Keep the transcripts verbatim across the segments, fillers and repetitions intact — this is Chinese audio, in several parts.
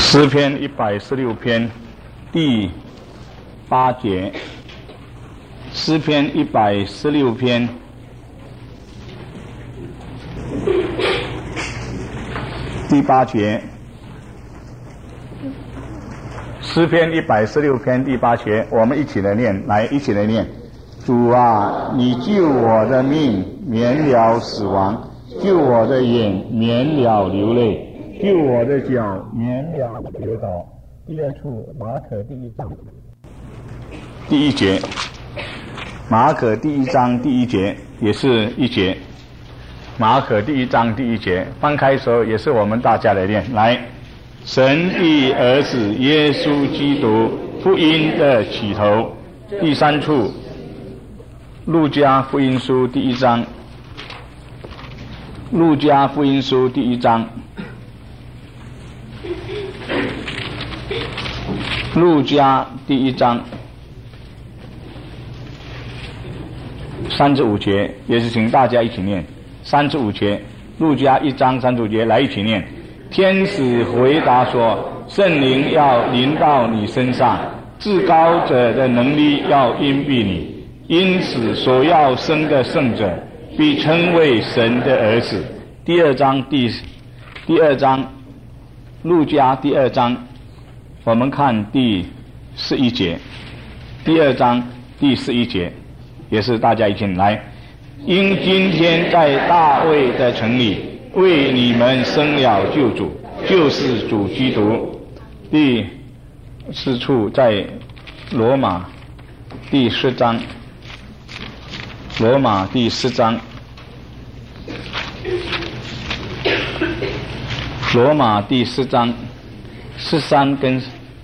诗篇一百十六篇第八节，诗篇一百十六篇第八节，诗篇一百十六篇第八节，我们一起来念，来一起来念。主啊，你救我的命免了死亡，救我的眼免了流泪，救我的脚免了跌倒。第二处马可第一章第一节，马可第一章第一节也是一节，马可第一章第一节翻开的时候也是我们大家来念。来，神的儿子耶稣基督福音的起头。第三处路加福音书第一章，路加福音书第一章，路加第一章三十五节，也是请大家一起念。三十五节，路加一章三十五节，来一起念。天使回答说：圣灵要临到你身上，至高者的能力要荫庇你，因此所要生的圣者必称为神的儿子。第二章第第二章，路加第二章，我们看第十一节，第二章第十一节，也是大家一起来。因今天在大卫的城里为你们生了救主，就是主基督。第四处在罗马第四章，罗马第四章，罗马第四章十三跟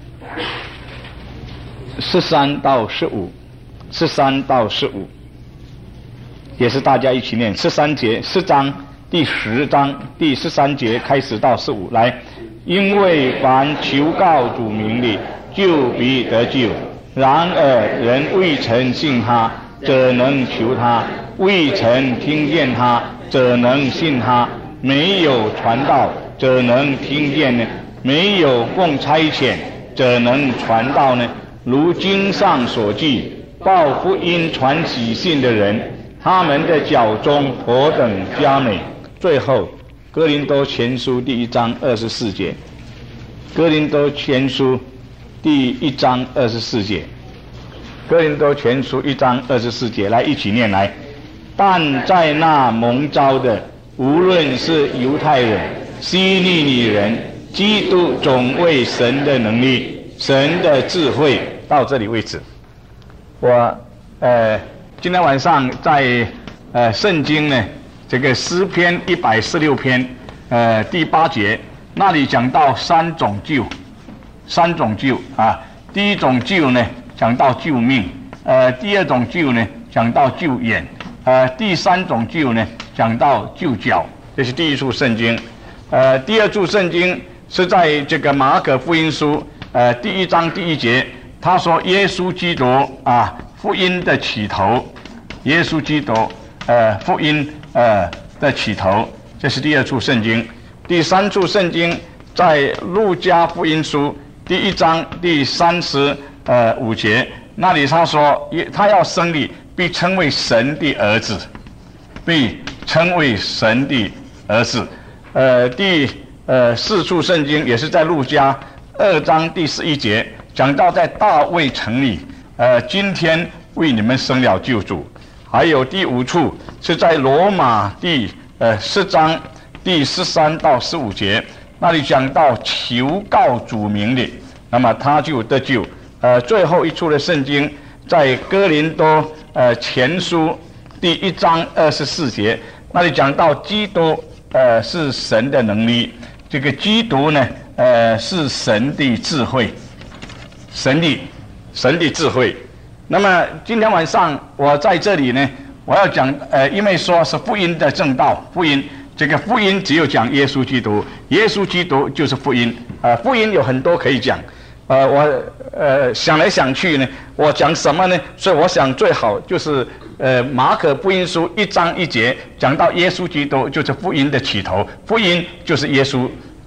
十三到十五，十三到十五，也是大家一起念。十三节，四章第十章第十三节开始到十五，来。因为凡求告主名的，就必得救。然而人未曾信他，怎能求他？未曾听见他，怎能信他？没有传道，怎能听见呢？没有奉差遣，怎能传道呢？如经上所记，报福音传喜信的人，他们的脚中何等佳美。最后哥林多前书第一章二十四节，哥林多前书第一章二十四节，哥林多前书一章二十四节，来一起念来。但在那蒙召的，无论是犹太人、希利尼人，基督总为神的能力、神的智慧。到这里为止。我呃今天晚上在呃圣经呢，这个诗篇一百十六篇呃第八节那里讲到三种救，三种救啊。第一种救呢讲到救命，呃第二种救呢讲到救眼，呃第三种救呢讲到救脚。这是第一处圣经。呃第二处圣经是在这个马可福音书呃第一章第一节，他说耶稣基督啊福音的起头，耶稣基督呃福音呃的起头，这是第二处圣经。第三处圣经在路加福音书第一章第三十呃五节，那里他说他要生的必称为神的儿子，被称为神的儿子。呃第呃四处圣经也是在路加二章第十一节，讲到在大卫城里呃今天为你们生了救主。还有第五处是在罗马第呃四章第十三到十五节，那里讲到求告主名的，那么他就得救。呃最后一处的圣经在哥林多呃前书第一章二十四节，那里讲到基督呃是神的能力，这个基督呢呃是神的智慧，神的神的智慧。那么今天晚上我在这里呢，我要讲呃因为说是福音的正道，福音这个福音只有讲耶稣基督，耶稣基督就是福音。呃福音有很多可以讲，呃我呃想来想去呢，我讲什么呢？所以我想最好就是呃马可福音书一章一节讲到耶稣基督就是福音的起头，福音就是耶稣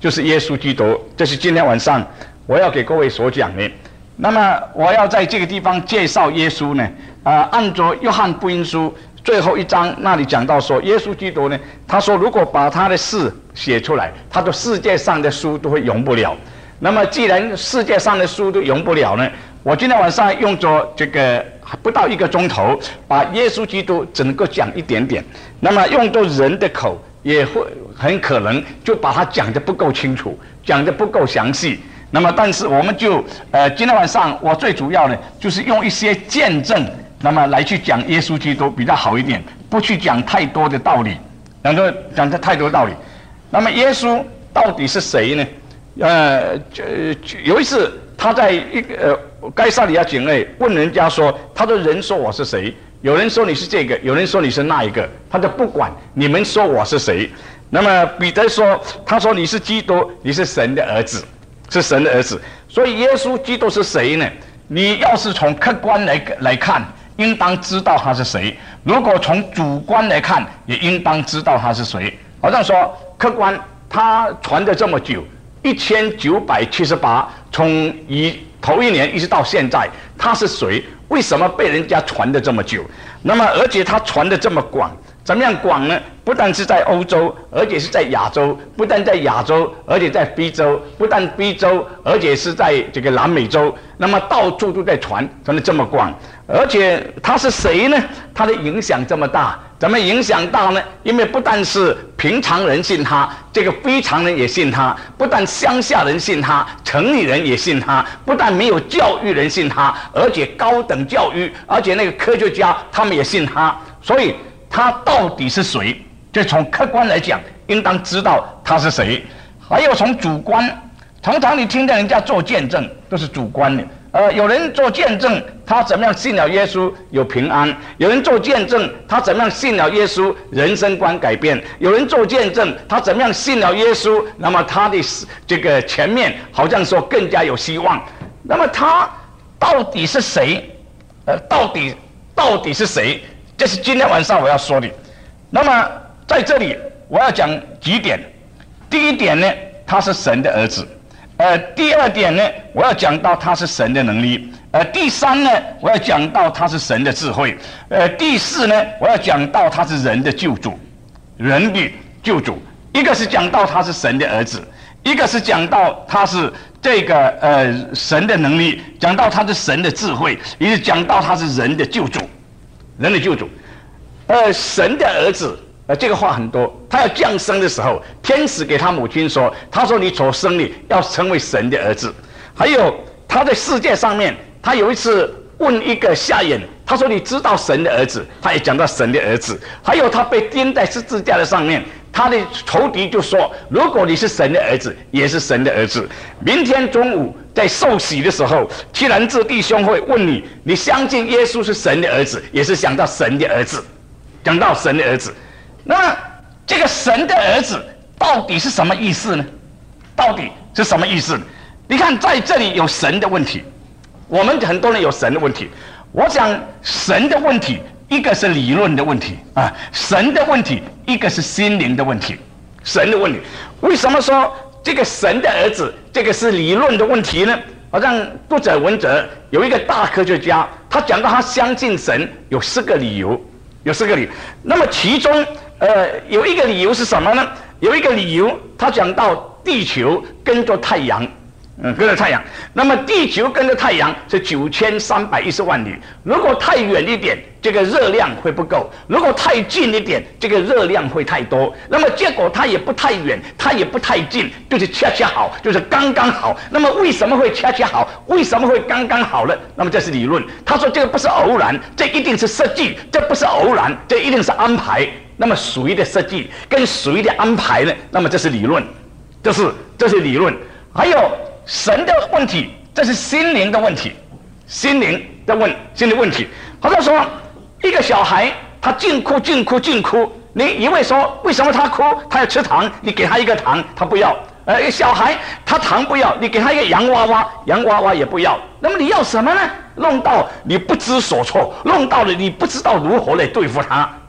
就是耶稣基督。这是今天晚上我要给各位所讲的。那么我要在这个地方介绍耶稣呢，啊、呃，按着约翰福音书最后一章那里讲到说，耶稣基督呢，他说如果把他的事写出来，他说世界上的书都会容不了。那么既然世界上的书都容不了呢，我今天晚上用着这个不到一个钟头，把耶稣基督只能够讲一点点。那么用着人的口，也会很可能就把它讲得不够清楚，讲得不够详细。那么但是我们就呃今天晚上我最主要的就是用一些见证，那么来去讲耶稣基督比较好一点，不去讲太多的道理，能够讲的太多道理。那么耶稣到底是谁呢？呃，有一次他在一个呃该撒利亚境内问人家说，他说人说我是谁？有人说你是这个，有人说你是那一个，他就不管你们说我是谁。那么彼得说，他说你是基督，你是神的儿子。是神的儿子。所以耶稣基督是谁呢？你要是从客观来来看，应当知道他是谁；如果从主观来看，也应当知道他是谁。好像说客观，他传了这么久，一千九百七十八，从以头一年一直到现在，他是谁？为什么被人家传的这么久？那么而且他传的这么广。怎么样广呢？不但是在欧洲，而且是在亚洲；不但在亚洲，而且在非洲；不但非洲，而且是在这个南美洲。那么到处都在传，传得这么广。而且他是谁呢？他的影响这么大，怎么影响大呢？因为不但是平常人信他，这个非常人也信他；不但乡下人信他，城里人也信他；不但没有教育人信他，而且高等教育，而且那个科学家他们也信他。所以他到底是谁？就从客观来讲，应当知道他是谁。还有从主观，常常你听到人家做见证，都是主观的。呃，有人做见证，他怎么样信了耶稣有平安；有人做见证，他怎么样信了耶稣人生观改变；有人做见证，他怎么样信了耶稣，那么他的这个前面好像说更加有希望。那么他到底是谁？呃，到底到底是谁？这是今天晚上我要说的。那么在这里我要讲几点。第一点呢，他是神的儿子。呃，第二点呢，我要讲到他是神的能力。呃，第三呢，我要讲到他是神的智慧。呃，第四呢，我要讲到他是人的救主，人的救主。一个是讲到他是神的儿子，一个是讲到他是这个呃神的能力，讲到他是神的智慧，也是讲到他是人的救主，人的救主。呃，神的儿子。呃，这个话很多。他要降生的时候，天使给他母亲说：“他说你所生的要成为神的儿子。”还有他在世界上面，他有一次问一个瞎眼，他说：“你知道神的儿子？”他也讲到神的儿子。还有他被钉在十字架的上面，他的仇敌就说：“如果你是神的儿子，也是神的儿子。”明天中午在受洗的时候，七兰志弟兄会问你：你相信耶稣是神的儿子，也是想到神的儿子，讲到神的儿子。那么这个神的儿子到底是什么意思呢？到底是什么意思呢？你看在这里有神的问题，我们很多人有神的问题。我想神的问题，一个是理论的问题啊，神的问题，一个是心灵的问题。神的问题，为什么说这个神的儿子这个是理论的问题呢？好像读者文哲有一个大科学家，他讲到他相信神有四个理由，有四个理由。那么其中呃，有一个理由是什么呢？有一个理由，他讲到地球跟着太阳，嗯，跟着太阳。那么地球跟着太阳是九千三百一十万里。如果太远一点，这个热量会不够；如果太近一点，这个热量会太多。那么结果它也不太远，它也不太近，就是恰恰好，就是刚刚好。那么为什么会恰恰好？为什么会刚刚好呢？那么这是理论。他说这个不是偶然，这一定是设计，这不是偶然，这一定是安排。那么谁的设计跟谁的安排呢？那么这是理论，这是这是理论。还有神的问题，这是心灵的问题，心灵的问心灵问题。好像说一个小孩他净哭净哭净哭，你以为说为什么他哭？他要吃糖，你给他一个糖，他不要。呃，小孩他糖不要，你给他一个洋娃娃，洋娃娃也不要。那么你要什么呢？弄到你不知所措，弄到了你不知道如何来对付他。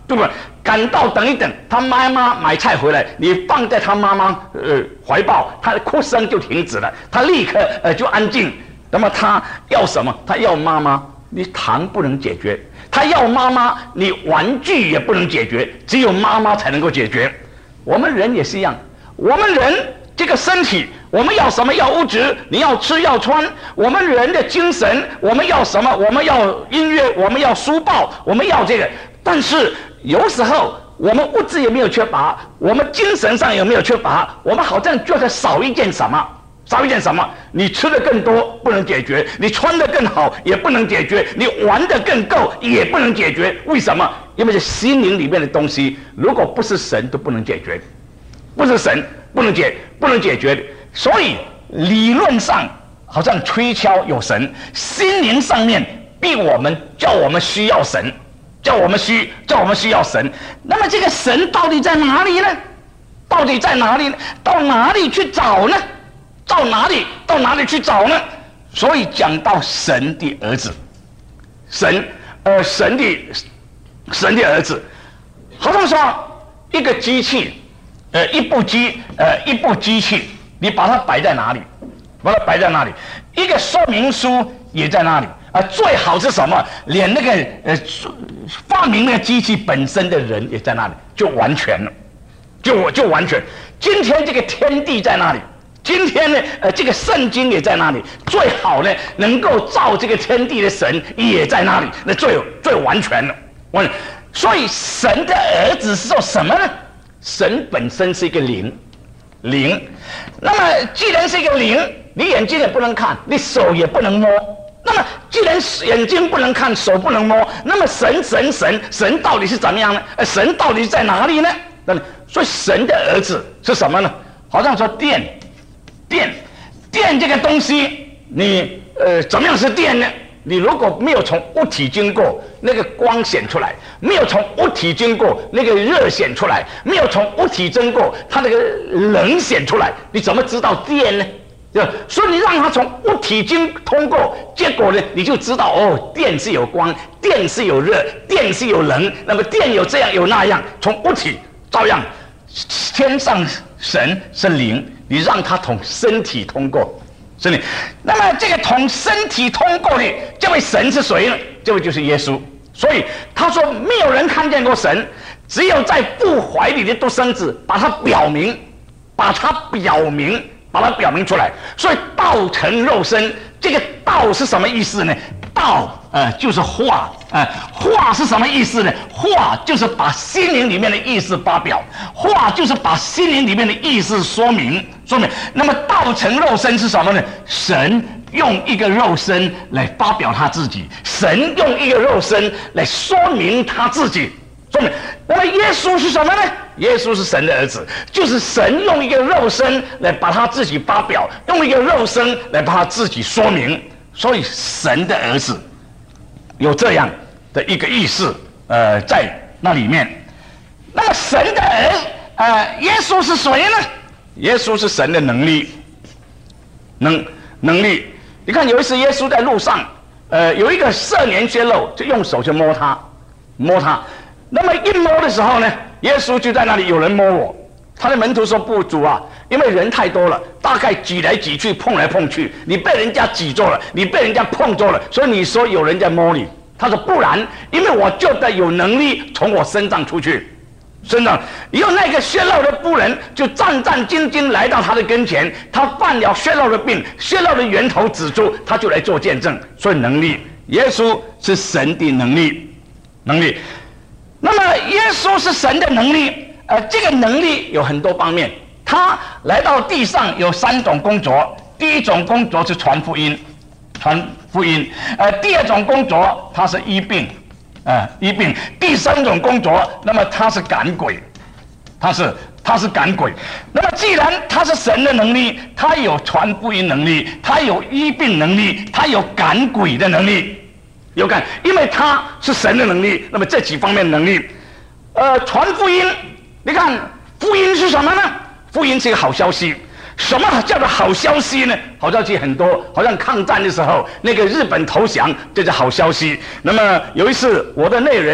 对不对？赶到等一等，他妈妈买菜回来，你放在他妈妈呃怀抱，他的哭声就停止了，他立刻呃就安静。那么他要什么？他要妈妈，你糖不能解决；他要妈妈，你玩具也不能解决，只有妈妈才能够解决。我们人也是一样，我们人这个身体，我们要什么？要物质，你要吃要穿。我们人的精神，我们要什么？我们要音乐，我们要书报，我们要这个。但是有时候我们物质也没有缺乏，我们精神上也没有缺乏，我们好像就是少一件什么，少一件什么？你吃的更多不能解决，你穿的更好也不能解决，你玩的更够也不能解决。为什么？因为这心灵里面的东西，如果不是神都不能解决，不是神不能解不能解决。所以理论上好像推敲有神，心灵上面逼我们，叫我们需要神。叫我们需叫我们需要神，那么这个神到底在哪里呢？到底在哪里呢？到哪里去找呢？到哪里到哪里去找呢？所以讲到神的儿子，神呃神的神的儿子，好像说一个机器，呃一部机呃一部机器，你把它摆在哪里？把它摆在哪里？一个说明书也在那里。啊，最好是什么？连那个呃发明那个机器本身的人也在那里，就完全了，就就完全。今天这个天地在那里，今天呢，呃，这个圣经也在那里。最好呢，能够造这个天地的神也在那里，那最最完全了。完，所以神的儿子是说什么呢？神本身是一个灵，灵。那么既然是一个灵，你眼睛也不能看，你手也不能摸。那么，既然眼睛不能看，手不能摸，那么神神神神到底是怎么样呢？呃，神到底在哪里呢？那么，所以神的儿子是什么呢？好像说电，电，电这个东西，你呃怎么样是电呢？你如果没有从物体经过那个光显出来，没有从物体经过那个热显出来，没有从物体经过它那个冷显出来，你怎么知道电呢？所以你让它从物体经通过，结果呢，你就知道哦，电是有光，电是有热，电是有冷，那么电有这样有那样，从物体照样，天上神是灵，你让它从身体通过，是你。那么这个从身体通过的这位神是谁呢？这位就是耶稣。所以他说，没有人看见过神，只有在父怀里的独生子把它表明，把它表明。把它表明出来，所以道成肉身，这个道是什么意思呢？道呃就是话，呃话是什么意思呢？话就是把心灵里面的意思发表，话就是把心灵里面的意思说明说明。那么道成肉身是什么呢？神用一个肉身来发表他自己，神用一个肉身来说明他自己。说明，那么耶稣是什么呢？耶稣是神的儿子，就是神用一个肉身来把他自己发表，用一个肉身来把他自己说明。所以神的儿子有这样的一个意思，呃，在那里面。那么神的儿，呃，耶稣是谁呢？耶稣是神的能力，能能力。你看有一次耶稣在路上，呃，有一个色年血漏，就用手去摸他，摸他。那么一摸的时候呢，耶稣就在那里，有人摸我。他的门徒说：“不，主啊，因为人太多了，大概挤来挤去，碰来碰去，你被人家挤住了，你被人家碰住了，所以你说有人在摸你。”他说：“不然，因为我就得有能力从我身上出去。”身上，以后那个血漏的妇人就战战兢兢来到他的跟前，他犯了血漏的病，血漏的源头指出，他就来做见证。所以能力，耶稣是神的能力，能力。那么耶稣是神的能力，呃，这个能力有很多方面。他来到地上有三种工作，第一种工作是传福音，传福音。呃，第二种工作他是医病，呃，医病。第三种工作，那么他是赶鬼，他是他是赶鬼。那么既然他是神的能力，他有传福音能力，他有医病能力，他有赶鬼的能力。有感，因为他是神的能力，那么这几方面能力，呃，传福音，你看福音是什么呢？福音是一个好消息。什么叫做好消息呢？好消息很多，好像抗战的时候那个日本投降，这是好消息。那么有一次我的内人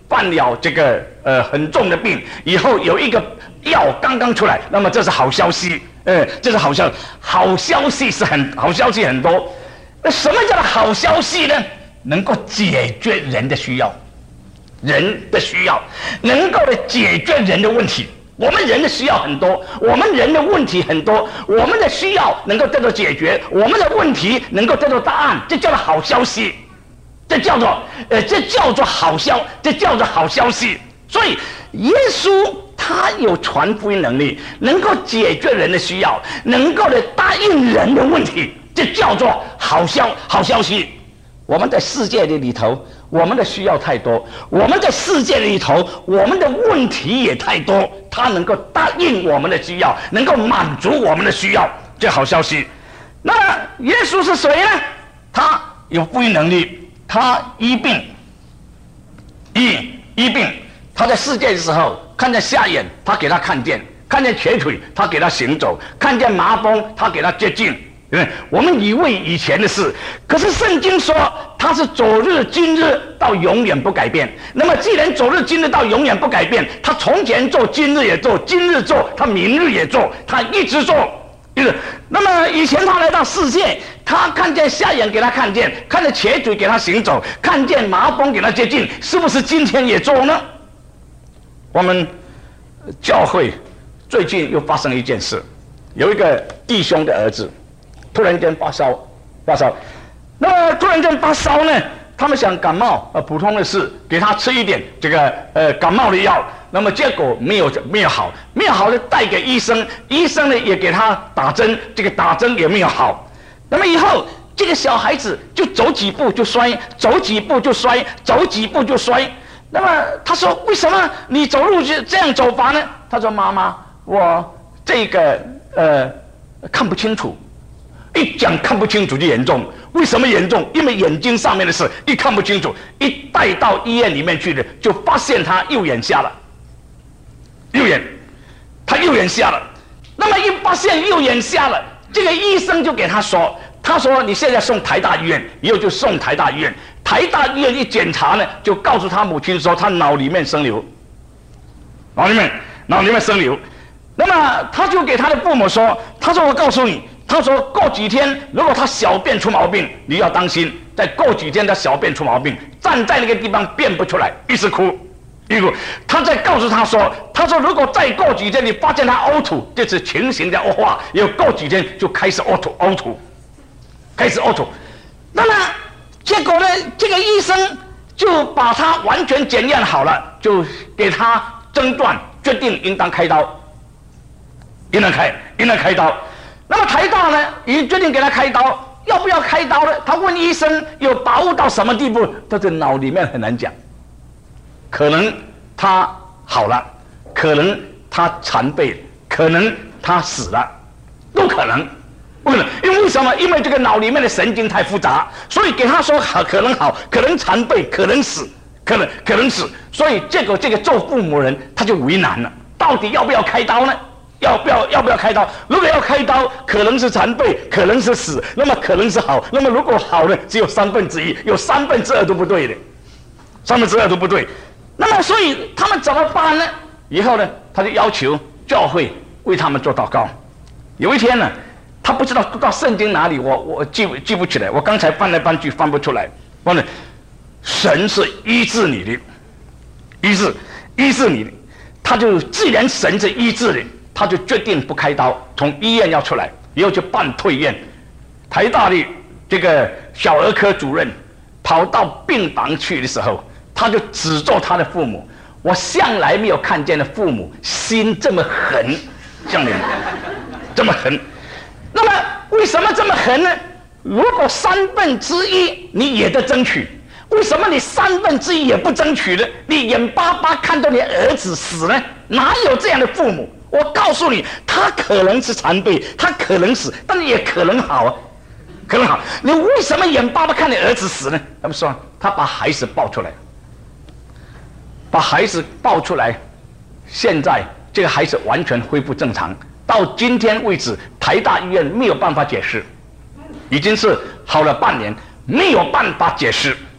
犯了这个呃很重的病，以后有一个药刚刚出来，那么这是好消息，呃，这是好消息，好消息是很好消息很多。那什么叫做好消息呢？能够解决人的需要，人的需要，能够解决人的问题。我们人的需要很多，我们人的问题很多，我们的需要能够得到解决，我们的问题能够得到答案，这叫做好消息，这叫做呃，这叫做好消，这叫做好消息。所以耶稣他有传福音能力，能够解决人的需要，能够的答应人的问题，这叫做好消好消息。我们在世界的里头，我们的需要太多，我们在世界里头，我们的问题也太多，他能够答应我们的需要，能够满足我们的需要，这好消息。那耶稣是谁呢？他有福音能力，他医病，医医病。他在世界的时候，看见瞎眼，他给他看见；看见瘸腿，他给他行走；看见麻风，他给他接近。因为我们以为以前的事，可是圣经说他是昨日今日到永远不改变。那么既然昨日今日到永远不改变，他从前做，今日也做，今日做，他明日也做，他一直做。那么以前他来到世界，他看见瞎眼给他看见，看见瘸腿给他行走，看见麻风给他接近，是不是今天也做呢？我们教会最近又发生一件事，有一个弟兄的儿子突然间发烧，发烧，那么突然间发烧呢，他们想感冒，呃，普通的事，给他吃一点这个呃感冒的药，那么结果没有没有好，没有好的带给医生，医生呢也给他打针，这个打针也没有好，那么以后这个小孩子就走几步就摔，走几步就摔，走几步就摔。那么他说：“为什么你走路就这样走法呢？”他说：“妈妈，我这个呃看不清楚。”一讲看不清楚就严重，为什么严重？因为眼睛上面的事一看不清楚，一带到医院里面去的，就发现他右眼瞎了。右眼，他右眼瞎了。那么一发现右眼瞎了，这个医生就给他说：“他说你现在送台大医院，以后就送台大医院。台大医院一检查呢，就告诉他母亲说他脑里面生瘤，脑里面脑里面生瘤。那么他就给他的父母说：他说我告诉你。”他说：“过几天，如果他小便出毛病，你要当心。再过几天，他小便出毛病，站在那个地方便不出来，一直哭，一直哭。他再告诉他说：他说如果再过几天，你发现他呕吐，这次情形在恶化，有过几天就开始呕吐，呕吐，开始呕吐。那么结果呢？这个医生就把他完全检验好了，就给他诊断，决定应当开刀，应当开，应当开刀。”那么台大呢，已经决定给他开刀，要不要开刀呢？他问医生有把握到什么地步？他的脑里面很难讲，可能他好了，可能他残废了，可能他死了，都可能，不可能。因为为什么？因为这个脑里面的神经太复杂，所以给他说好，可能好，可能残废，可能死，可能可能死。所以这个这个做父母人他就为难了，到底要不要开刀呢？要不要要不要开刀？如果要开刀，可能是残废，可能是死，那么可能是好。那么如果好呢，只有三分之一，有三分之二都不对的，三分之二都不对。那么所以他们怎么办呢？以后呢，他就要求教会为他们做祷告。有一天呢，他不知道读到圣经哪里，我我记记不起来，我刚才翻来翻去翻不出来。我呢，神是医治你的，医治医治你的，他就既然神是医治的。他就决定不开刀，从医院要出来，以后就办退院。台大的这个小儿科主任跑到病房去的时候，他就指责他的父母：“我向来没有看见的父母心这么狠，像你们这么狠。那么为什么这么狠呢？如果三分之一你也得争取，为什么你三分之一也不争取呢？你眼巴巴看到你儿子死呢？哪有这样的父母？”我告诉你，他可能是残废，他可能死，但也可能好啊，可能好。你为什么眼巴巴看你儿子死呢？他们说他把孩子抱出来，把孩子抱出来，现在这个孩子完全恢复正常。到今天为止，台大医院没有办法解释，已经是好了半年，没有办法解释，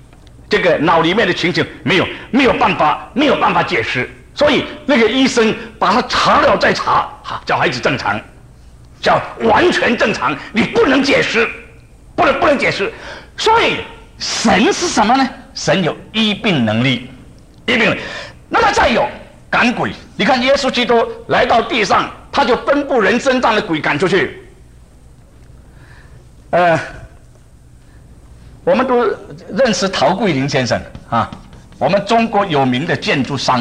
这个脑里面的情形没有没有办法没有办法解释，所以那个医生把他查了再查，好，小孩子正常，叫完全正常，你不能解释，不能不能解释。所以神是什么呢？神有医病能力，医病能力。那么再有赶鬼，你看耶稣基督来到地上，他就吩咐人身上的鬼赶出去。呃，我们都认识陶桂林先生啊，我们中国有名的建筑商，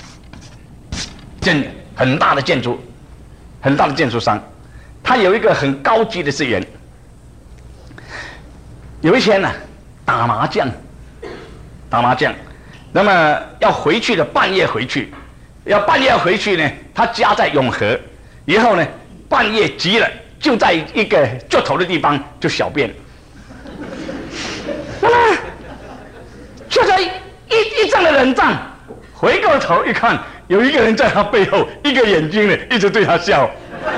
建很大的建筑，很大的建筑商，他有一个很高级的资源。有一天呢、啊，打麻将，打麻将，那么要回去的半夜回去，要半夜回去呢，他家在永和，以后呢，半夜急了。就在一个脚头的地方就小便，那么就在一一阵的冷战，回过头一看，有一个人在他背后，一个眼睛呢一直对他笑，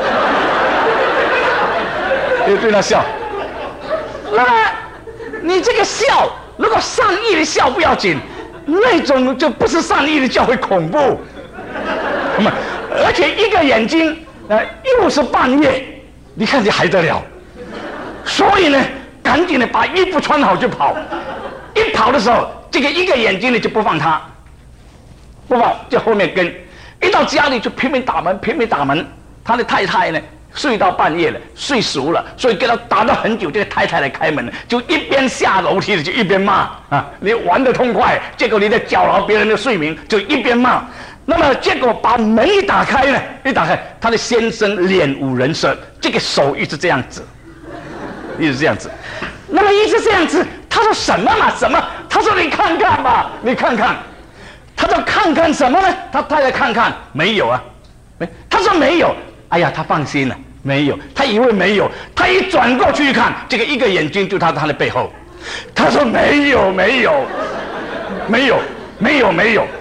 一直对他笑。那么你这个笑，如果善意的笑不要紧，那种就不是善意的笑会恐怖。那么而且一个眼睛，呃，又是半夜。你看这还得了，所以呢，赶紧的把衣服穿好就跑。一跑的时候，这个一个眼睛呢就不放他，不放就后面跟。一到家里就拼命打门，拼命打门。他的太太呢睡到半夜了，睡熟了，所以给他打了很久。这个太太来开门，就一边下楼梯的就一边骂啊，你玩得痛快，结果你在搅扰别人的睡眠，就一边骂。那么结果把门一打开呢，一打开，他的先生脸无人色，这个手一直这样子，一直这样子，那么一直这样子，他说什么嘛什么？他说你看看吧，你看看，他说看看什么呢？他太太看看没有啊，没，他说没有，哎呀，他放心了，没有，他以为没有，他一转过去一看，这个一个眼睛就他他的背后，他说没有没有，没有没有没有。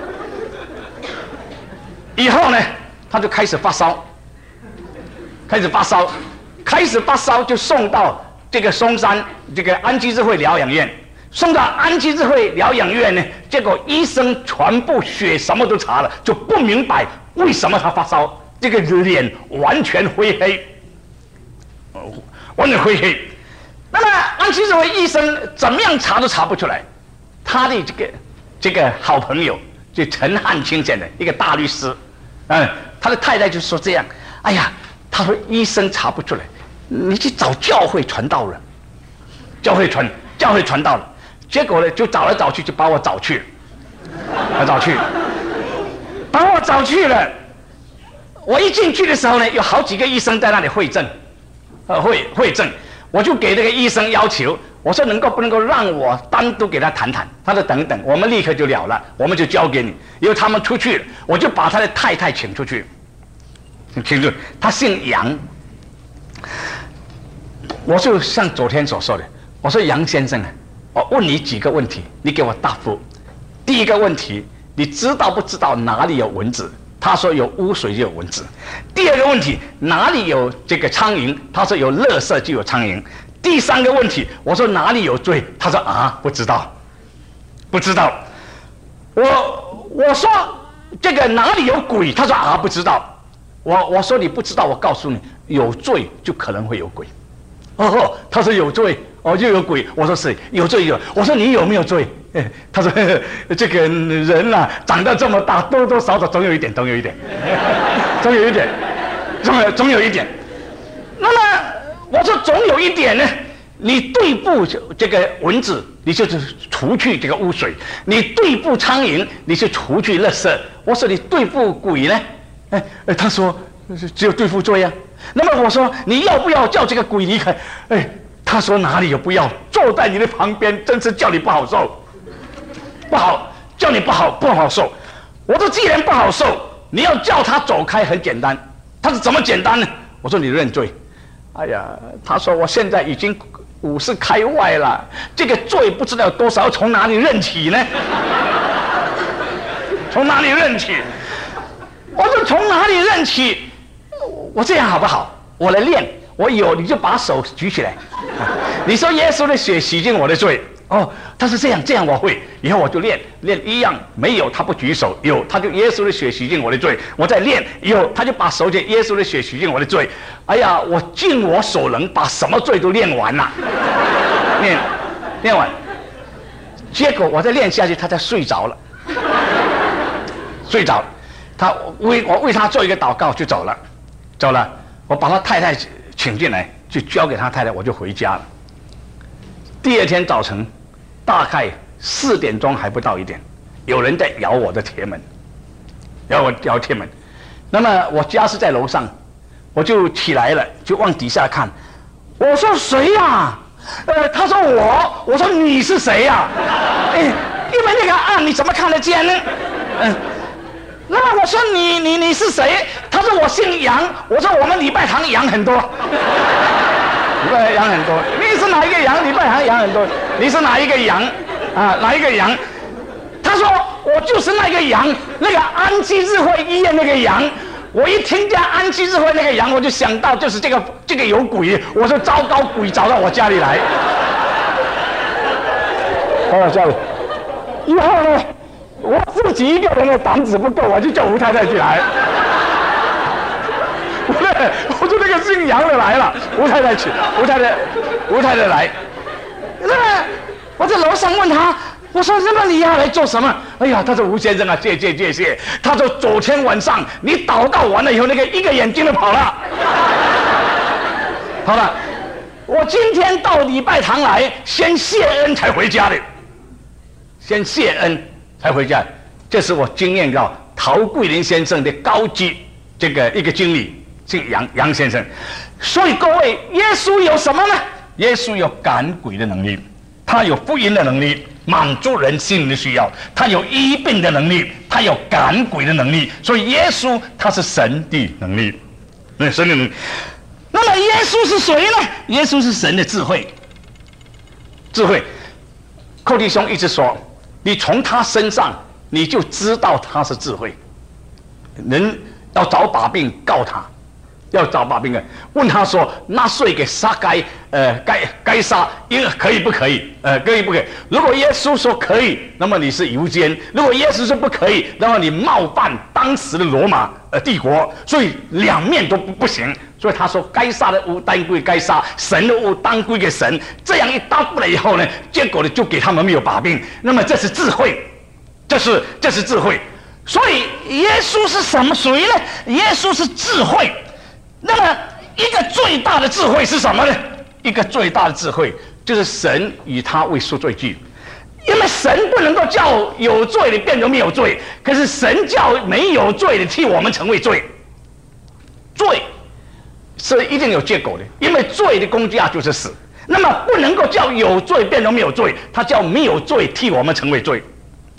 以后呢，他就开始发烧，开始发烧，开始发烧就送到这个松山这个安基智慧疗养院，送到安基智慧疗养院呢，结果医生全部血什么都查了，就不明白为什么他发烧，这个脸完全灰黑，完全灰黑。那么安基智慧医生怎么样查都查不出来，他的这个这个好朋友就陈汉卿先生，一个大律师。嗯，他的太太就说这样，哎呀，他说医生查不出来，你去找教会传道人，教会传教会传道人，结果呢就找来找去就把我找去，把找去，把我找去了。我一进去的时候呢，有好几个医生在那里会诊，呃会会诊，我就给那个医生要求，我说能够不能够让我单独给他谈谈？他说等等，我们立刻就了了，我们就交给你。因为他们出去了，我就把他的太太请出去，请出，他姓杨。我就像昨天所说的，我说杨先生啊，我问你几个问题，你给我答复。第一个问题，你知道不知道哪里有蚊子？他说有污水就有蚊子。第二个问题，哪里有这个苍蝇？他说有垃圾就有苍蝇。第三个问题，我说哪里有罪？他说啊，不知道，不知道。我我说这个哪里有鬼？他说啊，不知道。我我说你不知道，我告诉你，有罪就可能会有鬼。哦，他说有罪，哦就有鬼。我说是有罪有。我说你有没有罪？他说呵呵这个人啊，长到这么大，多多少少总有一点，总有一点，总有一点，总有总有一点。那么我说总有一点呢，你对付这个蚊子，你就是除去这个污水；你对付苍蝇，你是除去垃圾。我说你对付鬼呢？哎哎，他说只有对付罪啊。那么我说你要不要叫这个鬼离开？哎，他说哪里有不要，坐在你的旁边，真是叫你不好受，不好，叫你不好不好受。我说既然不好受，你要叫他走开很简单。他是怎么简单呢？我说你认罪。哎呀，他说我现在已经五十开外了，这个罪不知道有多少，从哪里认起呢？从哪里认起？我说从哪里认起？我这样好不好？我来练，我有你就把手举起来。你说耶稣的血洗净我的罪， 哦，他是这样，这样我会，以后我就练练一样，没有他不举手，有他就耶稣的血洗净我的罪，我再练，有他就把手借耶稣的血洗净我的罪。哎呀，我尽我所能把什么罪都练完了，练练完，结果我再练下去，他才睡着了，睡着了，他为我为他做一个祷告就走了，走了，我把他太太请进来，就交给他太太，我就回家了。第二天早晨。大概四点钟还不到一点，有人在摇我的铁门，摇我摇铁门。那么我家是在楼上，我就起来了，就往底下看。我说谁呀、啊？呃，他说我。我说你是谁呀、啊？哎，因为那个暗你怎么看得见呢？嗯。那么我说你你你是谁？他说我姓杨。我说我们礼拜堂羊很多。礼拜羊很多，你是哪一个羊？礼拜堂羊很多，你是哪一个羊？啊，哪一个羊？他说我就是那个羊，那个安息日会医院那个羊。我一听见安息日会那个羊，我就想到就是这个这个有鬼。我说糟糕，鬼找到我家里来。跑到家里，以后呢，我自己一个人的胆子不够，我就叫吴太太去来。我说那个姓杨的来了，吴太太去，吴太太，吴太太来。那么我在楼上问他，我说那么你要来做什么？哎呀，他说吴先生啊，谢谢谢谢。他说昨天晚上你祷告完了以后，那个一个眼睛都跑了。好了，我今天到礼拜堂来，先谢恩才回家的，先谢恩才回家。这是我经验到陶桂林先生的高级这个一个经理。姓杨，杨先生。所以各位，耶稣有什么呢？耶稣有赶鬼的能力，他有福音的能力，满足人心灵的需要，他有医病的能力，他有赶鬼的能力。所以耶稣他是神的能力，那神的能力。那么耶稣是谁呢？耶稣是神的智慧，智慧。寇弟兄一直说，你从他身上你就知道他是智慧。人要找把柄告他。要找把柄啊！问他说：“纳税给杀该，呃，该该杀，因可以不可以？呃，可以不可以？如果耶稣说可以，那么你是犹奸；如果耶稣说不可以，那么你冒犯当时的罗马呃帝国。所以两面都不不行。所以他说，该杀的物当归该杀，神的物当归给神。这样一搭过来以后呢，结果呢就给他们没有把柄。那么这是智慧，这是这是智慧。所以耶稣是什么谁呢？耶稣是智慧。”那么，一个最大的智慧是什么呢？一个最大的智慧就是神以他为赎罪祭，因为神不能够叫有罪的变成没有罪，可是神叫没有罪的替我们成为罪。罪是一定有结果的，因为罪的工价就是死。那么不能够叫有罪变成没有罪，他叫没有罪替我们成为罪。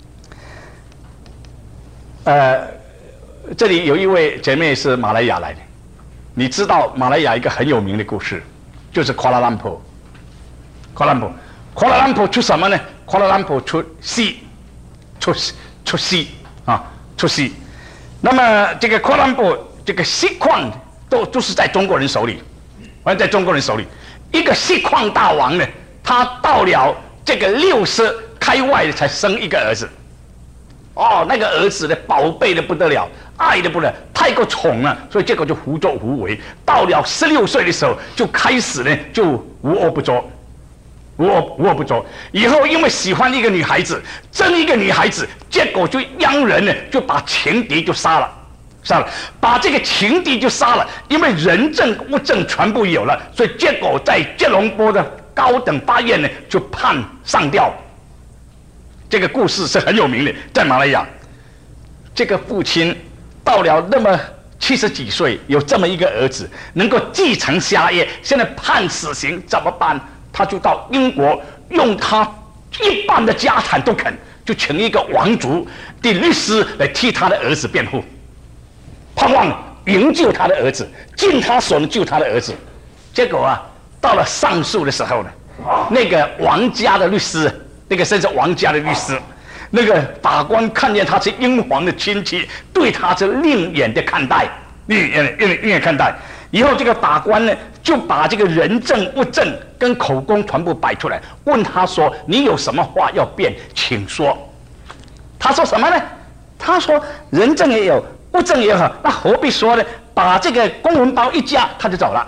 呃，这里有一位姐妹是马来亚来的。你知道马来亚一个很有名的故事，就是夸拉兰普。夸拉兰普，夸拉兰普出什么呢？夸拉兰普出锡，出出锡啊，出锡。那么这个夸拉兰普这个锡矿都都是在中国人手里，完在中国人手里。一个锡矿大王呢，他到了这个六十开外才生一个儿子。哦，那个儿子呢，宝贝的不得了，爱的不得了，太过宠了，所以结果就胡作胡为。到了十六岁的时候，就开始呢，就无恶不作，无恶无恶不作。以后因为喜欢一个女孩子，争一个女孩子，结果就央人呢，就把情敌就杀了，杀了，把这个情敌就杀了。因为人证物证全部有了，所以结果在吉隆坡的高等法院呢，就判上吊。这个故事是很有名的，在马来亚，这个父亲到了那么七十几岁，有这么一个儿子能够继承家业，现在判死刑怎么办？他就到英国，用他一半的家产都肯，就请一个王族的律师来替他的儿子辩护，盼望营救他的儿子，尽他所能救他的儿子。结果啊，到了上诉的时候呢，那个王家的律师。那个甚至王家的律师，那个法官看见他是英皇的亲戚，对他是另眼的看待，另眼另另眼看待。 以后这个法官呢，就把这个人证、物证跟口供全部摆出来，问他说：“你有什么话要辩，请说。”他说什么呢？他说：“人证也有，物证也好，那何必说呢？”把这个公文包一夹，他就走了，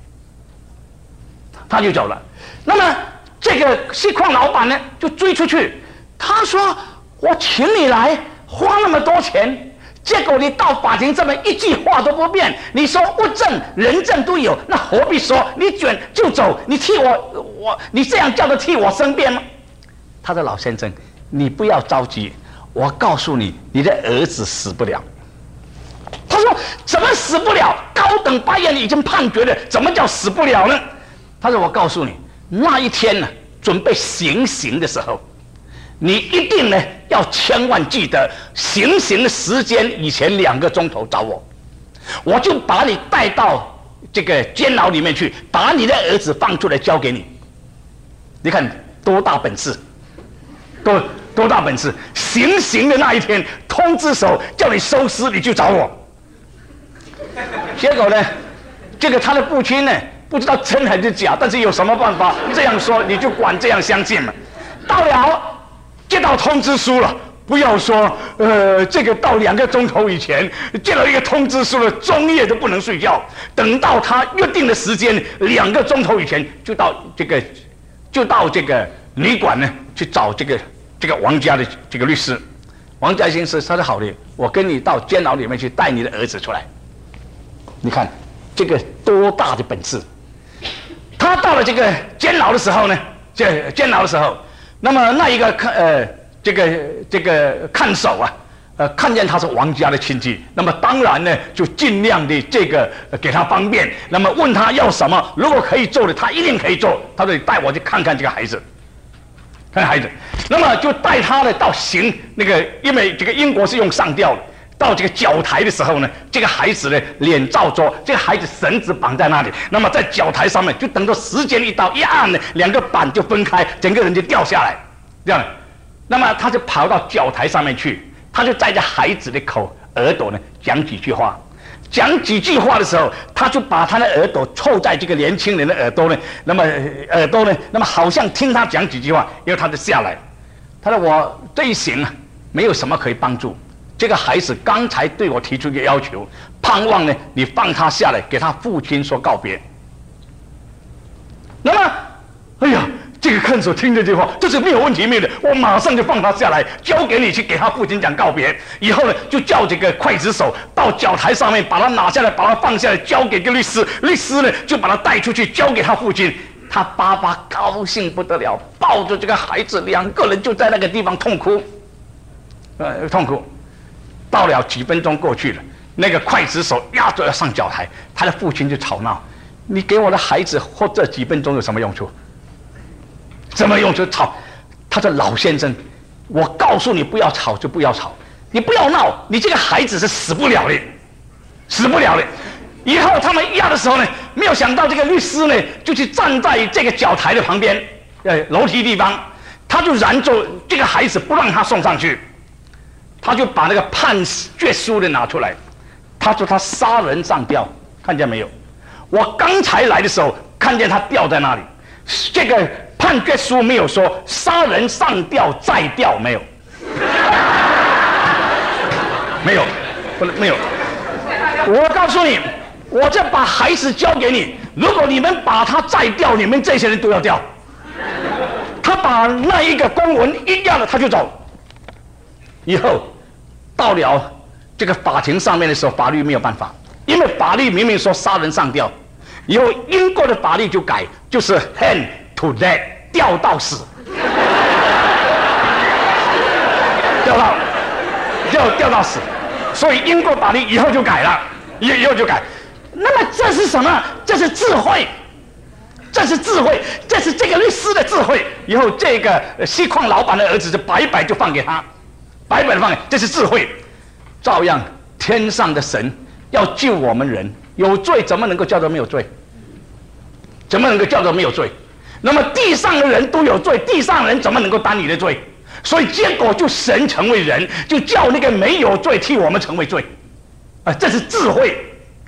他就走了。那么这个锡矿老板呢，就追出去，他说：“我请你来，花那么多钱。”结果你到法庭这么一句话都不辩，你说物证、人证都有，那何必说？你卷就走，你替我我你这样叫他替我申辩吗？他说：“老先生，你不要着急，我告诉你，你的儿子死不了。”他说：“怎么死不了？高等法院已经判决了，怎么叫死不了呢？”他说：“我告诉你，那一天呢，准备行刑的时候。”你一定呢要千万记得行刑的时间以前两个钟头找我，我就把你带到这个监牢里面去，把你的儿子放出来交给你。你看多大本事，多多大本事！行刑的那一天，通知手叫你收尸，你就找我。结果呢，这个他的父亲呢不知道真还是假，但是有什么办法？这样说你就管这样相信嘛。到了。接到通知书了，不要说，呃，这个到两个钟头以前接到一个通知书了，中夜都不能睡觉。等到他约定的时间，两个钟头以前就到这个，就到这个旅馆呢去找这个这个王家的这个律师。王家先生他说：“好的，我跟你到监牢里面去带你的儿子出来。”你看这个多大的本事！他到了这个监牢的时候呢，这监牢的时候。那么那一个看呃这个这个看守啊，呃看见他是王家的亲戚，那么当然呢就尽量的这个、呃、给他方便。那么问他要什么，如果可以做的，他一定可以做。他说：“你带我去看看这个孩子，看孩子。”那么就带他呢到行那个，因为这个英国是用上吊的。到这个脚台的时候呢，这个孩子呢脸照桌，这个孩子绳子绑在那里，那么在脚台上面就等着时间一到一按呢，两个板就分开，整个人就掉下来，这样。那么他就跑到脚台上面去，他就在这孩子的口耳朵呢讲几句话，讲几句话的时候，他就把他的耳朵凑在这个年轻人的耳朵呢，那么耳朵呢，那么好像听他讲几句话，然后他就下来，他说：“我这一行啊，没有什么可以帮助。这个孩子刚才对我提出一个要求，盼望呢你放他下来，给他父亲说告别。”那么，哎呀，这个看守听这句话，这是没有问题没有的，我马上就放他下来，交给你去给他父亲讲告别。以后呢，就叫这个刽子手到脚台上面把他拿下来，把他放下来，交给个律师，律师呢就把他带出去，交给他父亲。他爸爸高兴不得了，抱着这个孩子，两个人就在那个地方痛哭，呃，痛哭。到了几分钟过去了，那个刽子手压着要上脚台，他的父亲就吵闹：“你给我的孩子活这几分钟有什么用处？什么用处？吵！”他说：“老先生，我告诉你不要吵就不要吵，你不要闹，你这个孩子是死不了的，死不了的。”以后他们压的时候呢，没有想到这个律师呢就去站在这个脚台的旁边，呃，楼梯地方，他就拦住这个孩子不让他送上去。他就把那个判决书的拿出来，他说他杀人上吊，看见没有？我刚才来的时候看见他吊在那里，这个判决书没有说杀人上吊再吊，没有，没有，不能没有。我告诉你，我这把孩子交给你，如果你们把他再吊，你们这些人都要吊。他把那一个公文一压了，他就走。以后到了这个法庭上面的时候，法律没有办法，因为法律明明说杀人上吊，以后英国的法律就改，就是 hand to death， 吊到死，吊到吊吊到死，所以英国法律以后就改了，以以后就改。那么这是什么？这是智慧，这是智慧，这是这个律师的智慧。以后这个锡矿老板的儿子就白白就放给他。白白的放，这是智慧。照样，天上的神要救我们人，有罪怎么能够叫做没有罪？怎么能够叫做没有罪？那么地上的人都有罪，地上的人怎么能够担你的罪？所以结果就神成为人，就叫那个没有罪替我们成为罪。啊，这是智慧，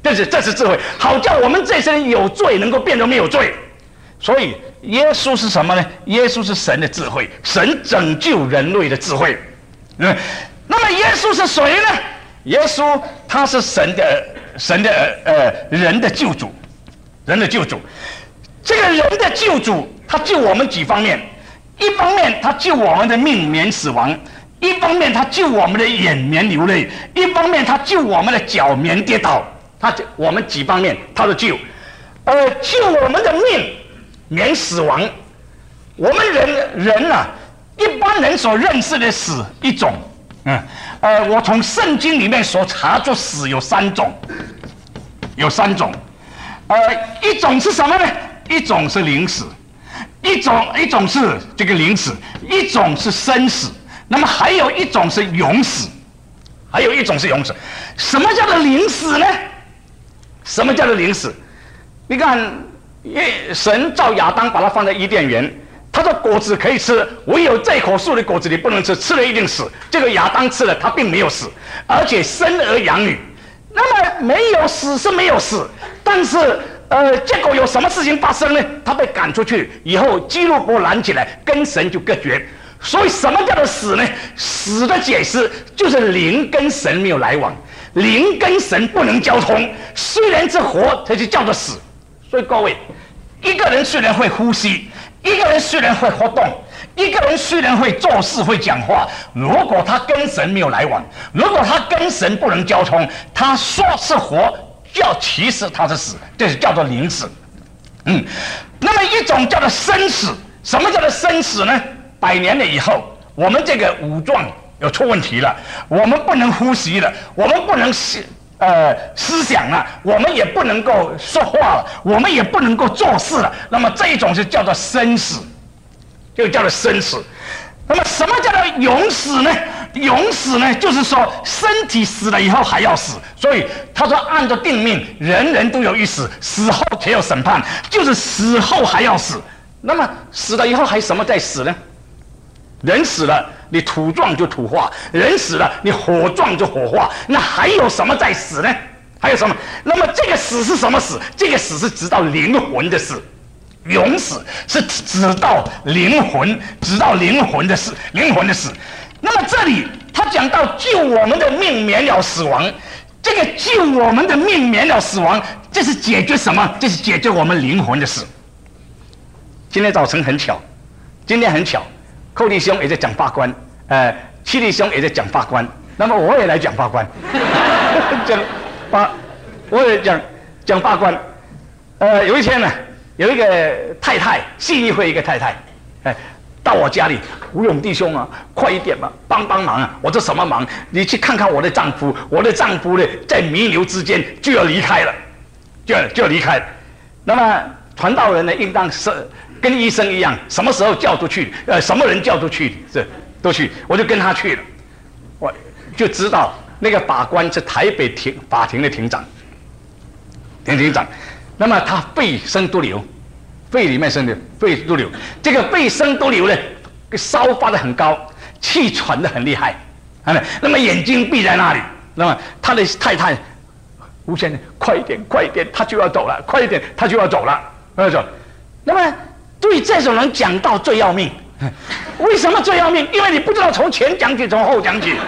这是这是智慧，好叫我们这些人有罪能够变得没有罪。所以耶稣是什么呢？耶稣是神的智慧，神拯救人类的智慧。嗯，那么耶稣是谁呢？耶稣他是神的神的呃人的救主，人的救主。这个人的救主，他救我们几方面？一方面他救我们的命免死亡，一方面他救我们的眼免流泪，一方面他救我们的脚免跌倒。他我们几方面他都救，呃，救我们的命免死亡。我们人人啊，一般人所认识的死一种，嗯，呃，我从圣经里面所查出死有三种，有三种，呃，一种是什么呢？一种是灵死，一种一种是这个灵死，一种是生死，那么还有一种是永死，还有一种是永死。什么叫做灵死呢？什么叫做灵死？你看，神造亚当，把他放在伊甸园，他说果子可以吃，唯有这棵树的果子你不能吃，吃了一定死。这个亚当吃了，他并没有死，而且生儿养女。那么没有死是没有死，但是呃，结果有什么事情发生呢？他被赶出去以后，基路伯拦起来，跟神就隔绝。所以什么叫做死呢？死的解释就是灵跟神没有来往。灵跟神不能交通，虽然是活，它就叫做死。所以各位，一个人虽然会呼吸，一个人虽然会活动，一个人虽然会做事会讲话，如果他跟神没有来往，如果他跟神不能交通，他说是活，叫其实他是死，这是叫做灵死。嗯，那么一种叫做生死。什么叫做生死呢？百年了以后，我们这个五脏有出问题了，我们不能呼吸了，我们不能思呃思想了，我们也不能够说话了，我们也不能够做事了。那么这一种是叫做生死，就叫做生死。那么什么叫做永死呢？永死呢，就是说身体死了以后还要死。所以他说，按照定命，人人都有一死，死后才有审判，就是死后还要死。那么死了以后还什么在死呢？人死了，你土状就土化；人死了，你火状就火化。那还有什么在死呢？还有什么？那么这个死是什么死？这个死是直到灵魂的死。永死是直到灵魂，直到灵魂的死，灵魂的死。那么这里他讲到救我们的命免了死亡，这个救我们的命免了死亡，这是解决什么？这是解决我们灵魂的死。今天早晨很巧，今天很巧。寇弟兄也在讲法官，呃，七弟兄也在讲法官，那么我也来讲法官，讲法，我也讲讲法官。呃，有一天呢，有一个太太，信义会一个太太，哎、呃，到我家里，吴勇弟兄啊，快一点吧，帮帮忙啊！我这什么忙？你去看看我的丈夫，我的丈夫呢，在弥留之间就要离开了，就要就要离开了。那么传道人呢，应当是跟医生一样，什么时候叫出去，呃，什么人叫出去，这都去，我就跟他去了，我就知道那个法官是台北庭法庭的庭长，庭庭长，那么他肺生毒瘤，肺里面生的肺毒瘤，这个肺生毒瘤呢，烧发的很高，气喘的很厉害，啊，那么眼睛闭在那里，那么他的太太，吴先生，快一点，快一点，他就要走了，快一点，他就要走了，要走，那么。对这种人讲道最要命，为什么最要命？因为你不知道从前讲起，从后讲起，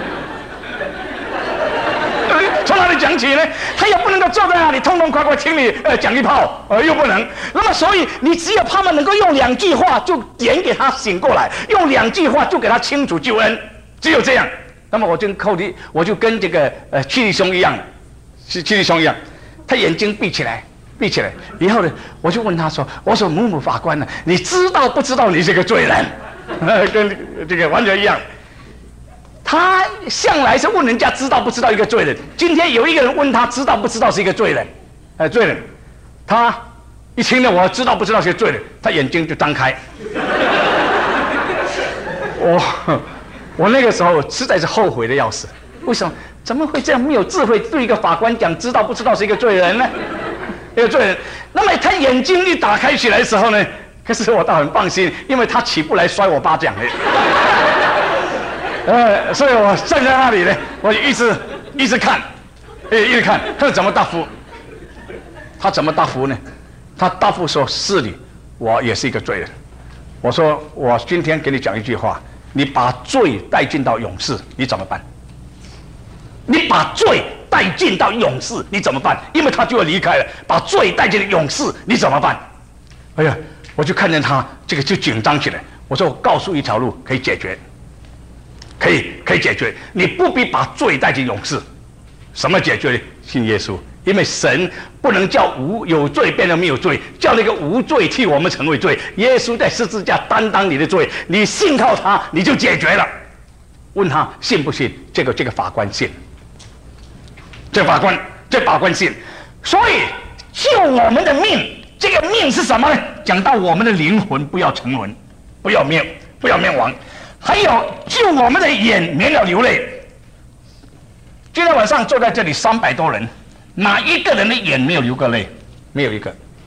从哪里讲起呢？他又不能够坐在那里痛痛快快听你呃讲一炮，呃又不能。那么所以你只有他们能够用两句话就点给他醒过来，用两句话就给他清楚救恩，只有这样。那么我就寇弟，我就跟这个呃七弟兄一样，七七弟兄一样，他眼睛闭起来。闭起来以后呢，我就问他说：“我说某某法官呢、啊，你知道不知道你是个罪人？跟这个完全一样。他向来是问人家知道不知道一个罪人。今天有一个人问他知道不知道是一个罪人，呃，罪人，他一听到我知道不知道是个罪人，他眼睛就张开。我我那个时候实在是后悔的要死。为什么？怎么会这样没有智慧对一个法官讲知道不知道是一个罪人呢？”一个罪人，那么他眼睛一打开起来的时候呢，可是我倒很放心，因为他起不来摔我巴掌呃，所以我站在那里呢，我就一直一直看， 哎，一看他怎么答复？他怎么答复呢？他答复说：“是的，我也是一个罪人。”我说：“我今天给你讲一句话，你把罪带进到永世，你怎么办？你把罪带进到永世，你怎么办？因为他就要离开了，把罪带进了永世，你怎么办？”哎呀，我就看见他这个就紧张起来。我说：“我告诉一条路可以解决，可以可以解决，你不必把罪带进永世。什么解决呢？信耶稣。”因为神不能叫无有罪变得没有罪，叫那个无罪替我们成为罪。耶稣在十字架担当你的罪，你信靠他，你就解决了。问他信不信？这个这个法官信，这法官这法官信。所以救我们的命，这个命是什么呢？讲到我们的灵魂不要沉沦，不要灭，不要灭亡。还有救我们的眼免了流泪。今天晚上坐在这里三百多人。哪一个人的眼没有流过泪？没有一个，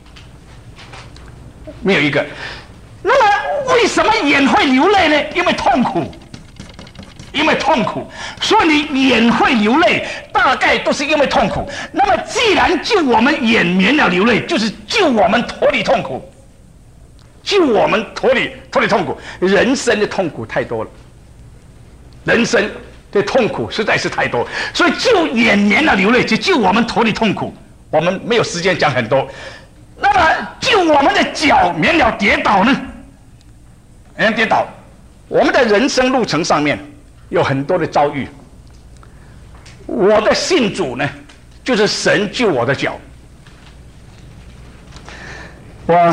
没有一个。那么为什么眼会流泪呢？因为痛苦，因为痛苦，所以你眼会流泪，大概都是因为痛苦。那么既然救我们眼免了流泪，就是救我们脱离痛苦，救我们脱离脱离痛苦。人生的痛苦太多了，人生这痛苦实在是太多，所以救眼免了流泪，就救我们脱离痛苦。我们没有时间讲很多。那么救我们的脚免了跌倒呢？免跌倒，我们的人生路程上面有很多的遭遇。我的信主呢，就是神救我的脚。我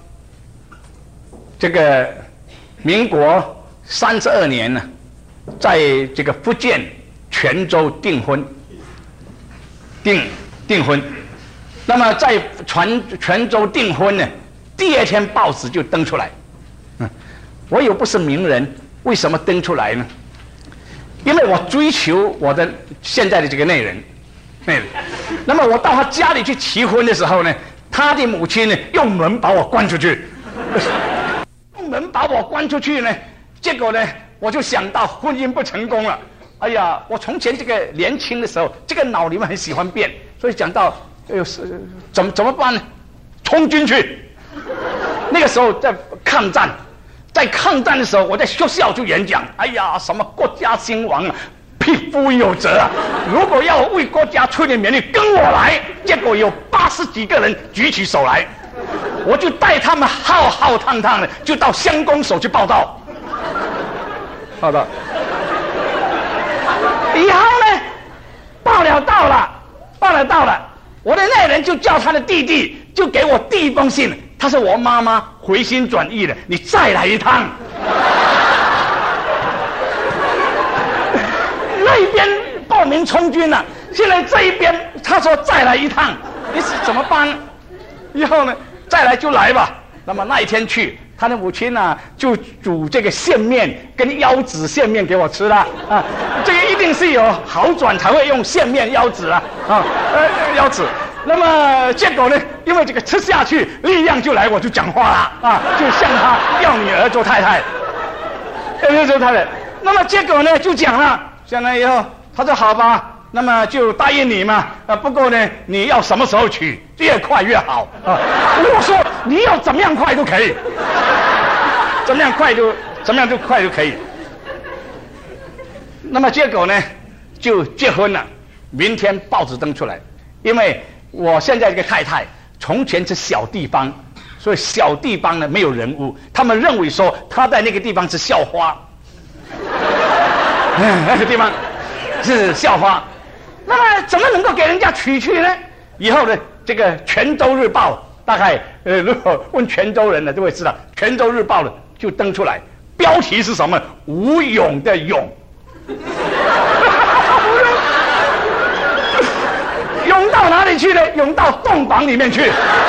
这个民国三十二年呢。在这个福建泉州订婚，订订婚，那么在泉泉州订婚呢，第二天报纸就登出来。嗯，我又不是名人，为什么登出来呢？因为我追求我的现在的这个内人，内人。那么我到他家里去提婚的时候呢，他的母亲呢用门把我关出去，用门把我关出去呢，结果呢。我就想到婚姻不成功了，哎呀，我从前这个年轻的时候，这个脑里面很喜欢变，所以讲到，哎呦，是怎么怎么办呢？充军去。那个时候在抗战，在抗战的时候，我在学校就演讲，哎呀，什么国家兴亡啊，匹夫有责啊！如果要为国家出点绵力，跟我来。结果有八十几个人举起手来，我就带他们浩浩荡荡的就到乡公所去报道。报道以后呢，报了到了，报了到了，我的那人就叫他的弟弟，就给我递一封信，他说我妈妈回心转意了，你再来一趟。那一边报名充军了，现在这一边他说再来一趟，你是怎么办？以后呢，再来就来吧。那么那一天去。他的母亲呢、啊，就煮这个线面跟腰子线面给我吃了啊，这个一定是有好转才会用线面腰子啊啊呃腰子。那么结果呢，因为这个吃下去力量就来，我就讲话了啊，就向他要女儿做太太，要做太太。那么结果呢就讲了，讲了以后，他说好吧。那么就答应你嘛，啊，不过呢，你要什么时候娶，越快越好啊！我说你要怎么样快都可以，怎么样快就怎么样就快就可以。那么结果呢，就结婚了，明天报纸登出来，因为我现在这个太太从前是小地方，所以小地方呢没有人物，他们认为说她在那个地方是校花，那个地方是校花。那么怎么能够给人家娶去呢？以后呢，这个《泉州日报》大概呃，如果问泉州人呢，都会知道，《泉州日报》呢就登出来，标题是什么？吴勇的勇，涌到哪里去呢？涌到洞房里面去。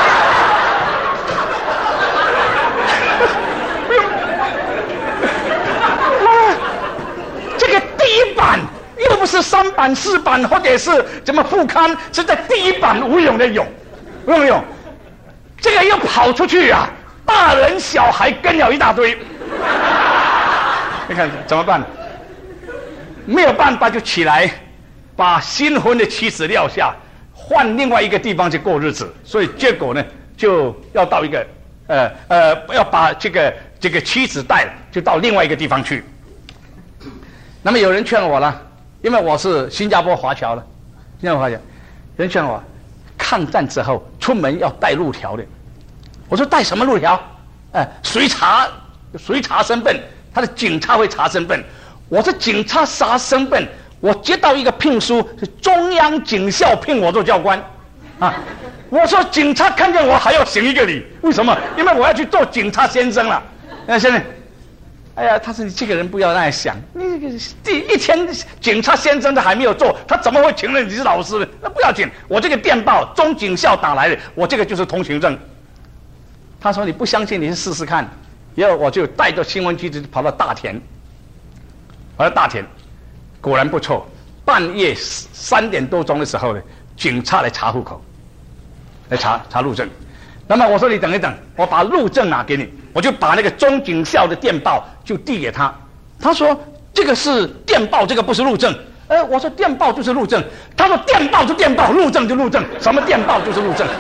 这个第一版。又不是三版四版或者是怎么副刊，是在第一版吴勇的勇，吴勇勇，这个又跑出去啊，大人小孩跟了一大堆，你看怎么办？没有办法就起来， 把新婚的妻子撂下，换另外一个地方去过日子，所以结果呢，就要到一个呃呃，要把这个这个妻子带了，就到另外一个地方去。那么有人劝我了，因为我是新加坡华侨了，新加坡华侨，有人劝我，抗战之后出门要带路条的。我说带什么路条？哎，谁查谁查身份？他的警察会查身份。我说警察查身份，我接到一个聘书，是中央警校聘我做教官，啊，我说警察看见我还要行一个礼，为什么？因为我要去做警察先生了。那现在，哎呀，他说你这个人不要那样想，你第一天警察先生都还没有做，他怎么会承认你是老师呢？那不要紧，我这个电报中警校打来的，我这个就是通行证。他说你不相信，你去试试看。然后我就带着新闻机子跑到大田，跑到大田，果然不错。半夜三点多钟的时候呢，警察来查户口，来查查路政。那么我说你等一等，我把路政拿给你，我就把那个中警校的电报就递给他。他说这个是电报，这个不是路政。呃，我说电报就是路政。他说电报就电报，路政就路政，什么电报就是路政。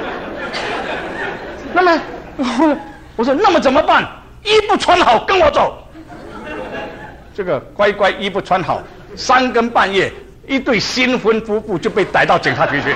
那么我说那么怎么办？衣不穿好，跟我走。这个乖乖衣不穿好，三更半夜，一对新婚夫妇就被逮到警察局去。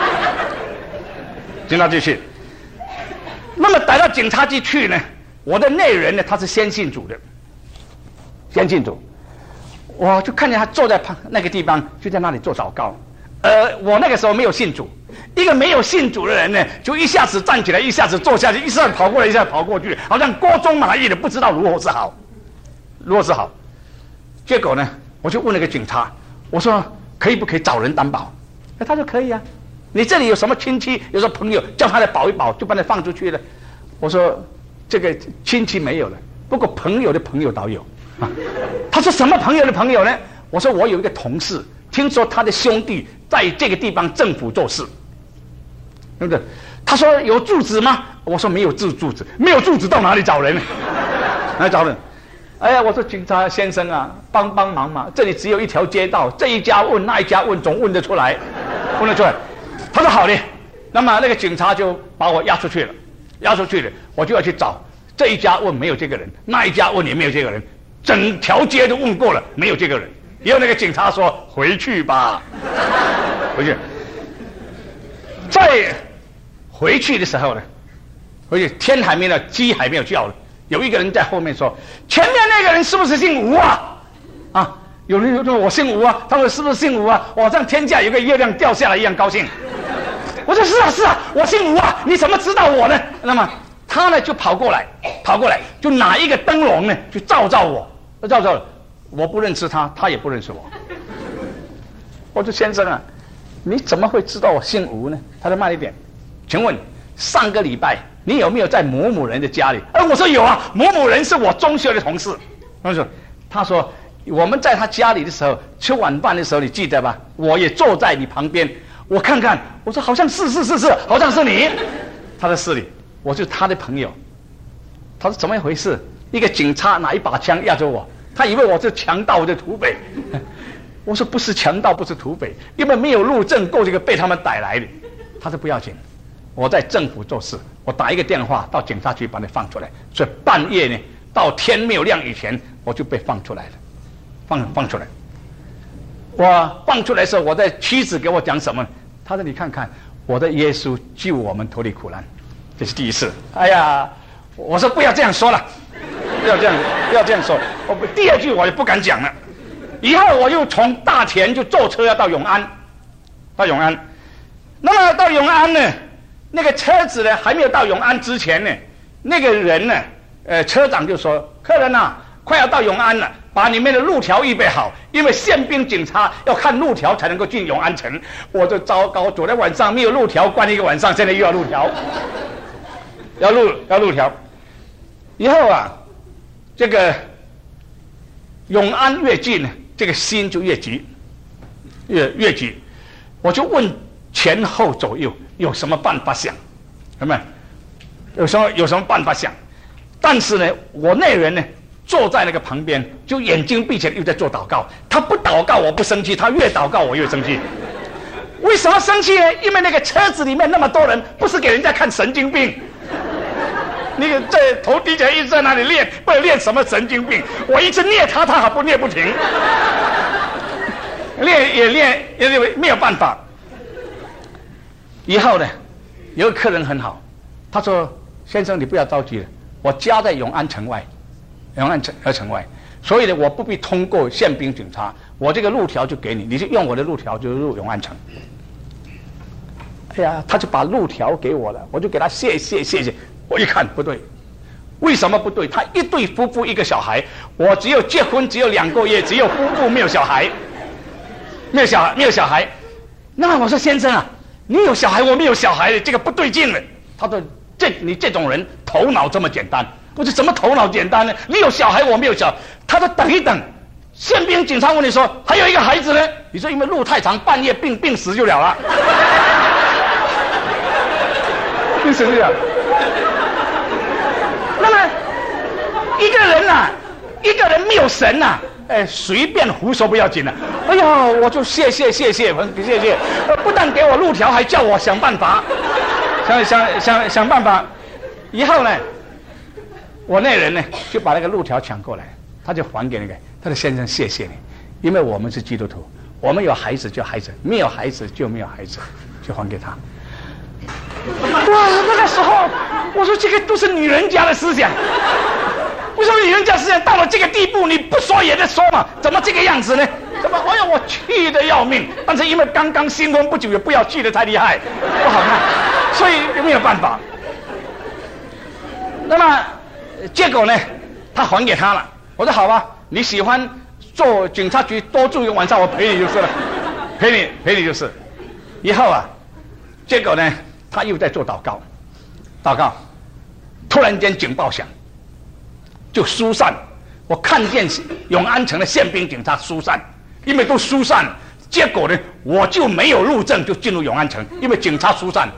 警察局去。那么逮到警察局去呢，我的内人呢，他是先信主的，先信主，我就看见他坐在旁那个地方，就在那里做祷告。呃，我那个时候没有信主，一个没有信主的人呢，就一下子站起来，一下子坐下去，一下子跑过来，一下子跑过去，好像锅中蚂蚁的，不知道如何是好，如何是好。结果呢，我就问那个警察，我说可以不可以找人担保？哎，他说可以啊。你这里有什么亲戚，有什么朋友，叫他来保一保，就把他放出去了。我说这个亲戚没有了，不过朋友的朋友倒有啊。他说什么朋友的朋友呢？我说我有一个同事，听说他的兄弟在这个地方政府做事，对不对？他说有住址吗？我说没有住住址，没有住址到哪里找人呢？哪里找人？哎呀，我说警察先生啊，帮帮忙嘛！这里只有一条街道，这一家问那一家问，总问得出来，问得出来。他说好的，那么那个警察就把我押出去了，押出去了，我就要去找这一家问没有这个人，那一家问也没有这个人，整条街都问过了，没有这个人。以后那个警察说回去吧，回去。在回去的时候呢，回去天还没了，鸡还没有叫了，有一个人在后面说：“前面那个人是不是姓吴啊？”啊，有人说我姓吴啊，他说是不是姓吴啊？我像天价有个月亮掉下来一样高兴。我说是啊是啊，我姓吴啊，你怎么知道我呢？那么他呢就跑过来，跑过来就拿一个灯笼呢，就照照我，照照。我不认识他，他也不认识我。我说先生啊，你怎么会知道我姓吴呢？他说慢一点，请问上个礼拜你有没有在某某人的家里？呃，我说有啊，某某人是我中学的同事。他说，他说我们在他家里的时候吃晚饭的时候，你记得吧？我也坐在你旁边，我看看，我说好像是是是是，好像是你。他的是你，我就是他的朋友。他说怎么一回事？一个警察拿一把枪压着我。他以为我是强盗，我是土匪。我说不是强盗，不是土匪，因为没有路证够这个被他们逮来的。他说不要紧，我在政府做事，我打一个电话到警察局把你放出来。所以半夜呢，到天没有亮以前，我就被放出来了，放放出来。我放出来的时候，我的妻子给我讲什么？他说你看看，我的耶稣救我们脱离苦难，这是第一次。哎呀，我说不要这样说了。不要这样，不要这样说。我不，第二句我也不敢讲了。以后我又从大田就坐车要到永安，到永安。那么到永安呢，那个车子呢还没有到永安之前呢，那个人呢，呃，车长就说：“客人呐、啊，快要到永安了，把里面的路条预备好，因为宪兵警察要看路条才能够进永安城。”我就糟糕，昨天晚上没有路条，关一个晚上，现在又要路条，要路要路条。以后啊。这个永安越近，这个心就越急，越越急。我就问前后左右有什么办法想，有没有？有什么有什么办法想？但是呢，我那人呢坐在那个旁边，就眼睛闭起来又在做祷告。他不祷告我不生气，他越祷告我越生气。为什么生气呢？因为那个车子里面那么多人，不是给人家看神经病。那个在头低起来一直在那里练，不知道练什么神经病。我一直念他，他还不念不停。练也练也练没有办法。以后呢，有个客人很好，他说：“先生，你不要着急了，我家在永安城外，永安城和城外，所以呢，我不必通过宪兵警察，我这个路条就给你，你就用我的路条就入永安城。”哎呀，他就把路条给我了，我就给他谢谢谢谢。我一看不对，为什么不对？他一对夫妇一个小孩，我只有结婚只有两个月，只有夫妇没有小孩，没有小孩没有小孩。那我说先生啊，你有小孩我没有小孩，这个不对劲了。他说这你这种人头脑这么简单。我说怎么头脑简单呢？你有小孩我没有小孩。他说等一等，宪兵警察问你说还有一个孩子呢？你说因为路太长，半夜病病死就了了。病死就了。那么一个人啊，一个人没有神啊，哎，随便胡说不要紧了、啊。哎呀，我就谢谢谢谢谢谢，不但给我路条，还叫我想办法，想想想想办法。以后呢，我那人呢就把那个路条抢过来，他就还给那个他的先生，谢谢你，因为我们是基督徒，我们有孩子就孩子，没有孩子就没有孩子，就还给他。哇，那个时候我说这个都是女人家的思想，为什么女人家思想到了这个地步，你不说也得说嘛？怎么这个样子呢？怎么？哎呀，我气得要命！但是因为刚刚新婚不久，也不要气得太厉害，不好看，所以没有办法。那么结果呢，他还给他了。我说好吧，你喜欢做警察局多住一个晚上，我陪你就是了，陪你陪你就是。以后啊，结果呢？他又在做祷告，祷告，突然间警报响，就疏散。我看见永安城的宪兵警察疏散，因为都疏散了，结果呢，我就没有入证就进入永安城，因为警察疏散。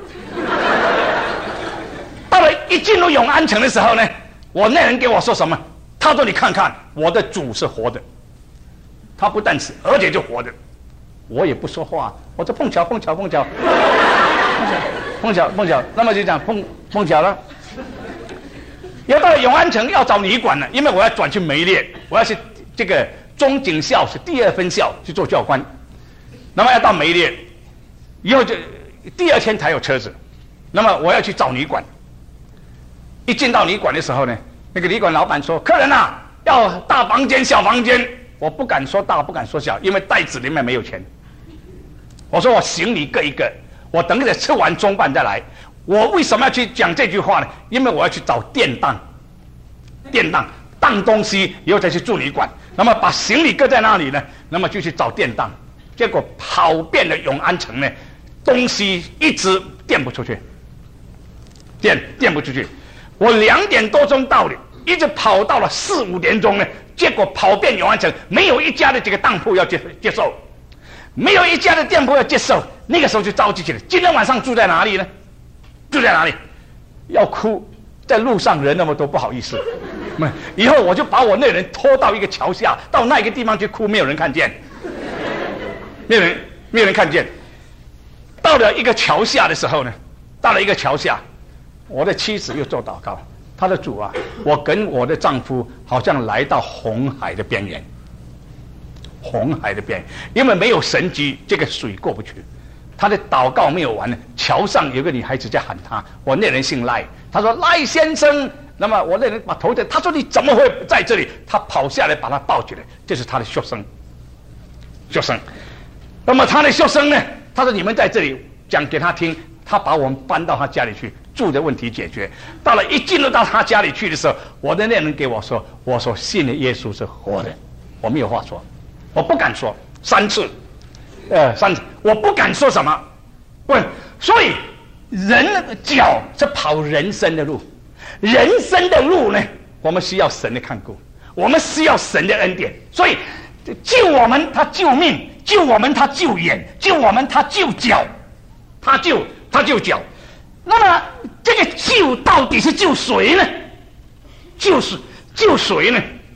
到了一进入永安城的时候呢，我那人给我说什么？他说：“你看看，我的主是活的，他不但死，而且就活的。”我也不说话，我说碰巧碰巧碰巧。碰巧碰巧，那么就讲碰碰巧了。要到了永安城要找旅馆了，因为我要转去梅列，我要去这个中警校是第二分校去做教官，那么要到梅列，以后就第二天才有车子，那么我要去找旅馆。一进到旅馆的时候呢，那个旅馆老板说：“客人啊，要大房间小房间。”我不敢说大，不敢说小，因为袋子里面没有钱。我说我行李各一个。我等着吃完中饭再来。我为什么要去讲这句话呢？因为我要去找店当，店当当东西，以后再去住旅馆。那么把行李搁在那里呢？那么就去找店当。结果跑遍了永安城呢，东西一直垫不出去，垫垫不出去。我两点多钟到了，一直跑到了四五点钟呢。结果跑遍永安城，没有一家的这个当铺要接接受。没有一家的店铺要接受，那个时候就着急起来。今天晚上住在哪里呢？住在哪里？要哭，在路上人那么多，不好意思。以后我就把我那人拖到一个桥下，到那个地方去哭，没有人看见，没有人，没有人看见。到了一个桥下的时候呢，到了一个桥下，我的妻子又做祷告，她的主啊，我跟我的丈夫好像来到红海的边缘。红海的边，因为没有神机，这个水过不去。他的祷告没有完呢，桥上有个女孩子在喊他，我那人姓赖，他说赖先生，那么我那人把头在，他说你怎么会在这里？他跑下来把他抱起来，这是他的学生，学生。那么他的学生呢？他说你们在这里讲给他听，他把我们搬到他家里去，住的问题解决。到了一进入到他家里去的时候，我的那人给我说，我说信的耶稣是活的，我没有话说。我不敢说三次，呃，三次，我不敢说什么。问，所以人的脚是跑人生的路，人生的路呢，我们需要神的看顾，我们需要神的恩典。所以救我们，他救命；救我们，他救眼；救我们，他救脚，他救他救脚。那么这个救到底是救谁呢？救是救谁呢？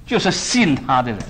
就是信他的人，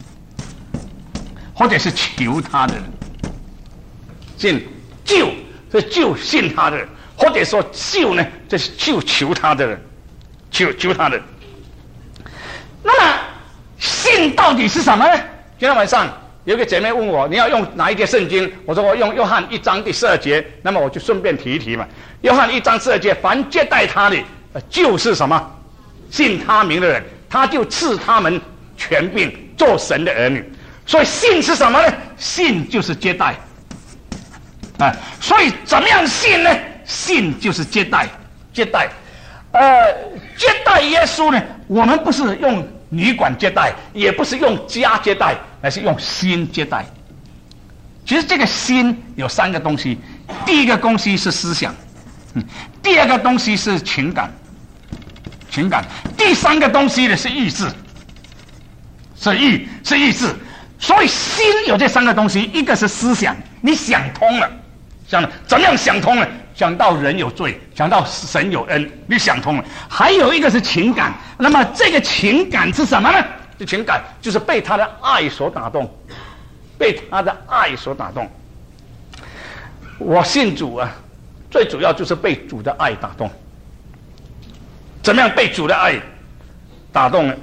或者是求他的人。信救是救信他的人，或者说救呢，这是救求他的人，求求他的人。那么信到底是什么呢？今天晚上有一个姐妹问我，你要用哪一节圣经？我说我用约翰一章第十二节，那么我就顺便提一提嘛。约翰一章十二节，凡接待他的，就是什么？信他名的人，他就赐他们权柄做神的儿女。所以信是什么呢？信就是接待。啊，所以怎么样信呢？信就是接待，接待。呃，接待耶稣呢，我们不是用旅馆接待，也不是用家接待，而是用心接待。其实这个心有三个东西，第一个东西是思想，嗯，第二个东西是情感，情感，第三个东西呢是意志，是意是意志。所以心有这三个东西，一个是思想，你想通了，想怎么样想通了？想到人有罪，想到神有恩，你想通了。还有一个是情感，那么这个情感是什么呢？这情感就是被他的爱所打动，被他的爱所打动。我信主啊，最主要就是被主的爱打动。怎么样被主的爱打动呢？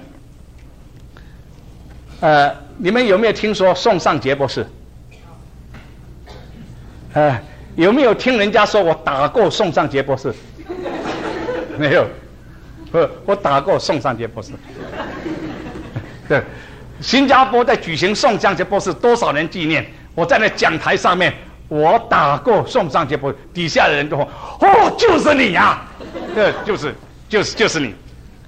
呃，你们有没有听说宋尚杰博士？呃。有没有听人家说我打过宋尚杰博士？没有，我我打过宋尚杰博士。对，新加坡在举行宋尚杰博士多少人纪念？我在那讲台上面，我打过宋尚杰博士，底下的人都说：“哦，就是你呀、啊！”对，就是就是就是你。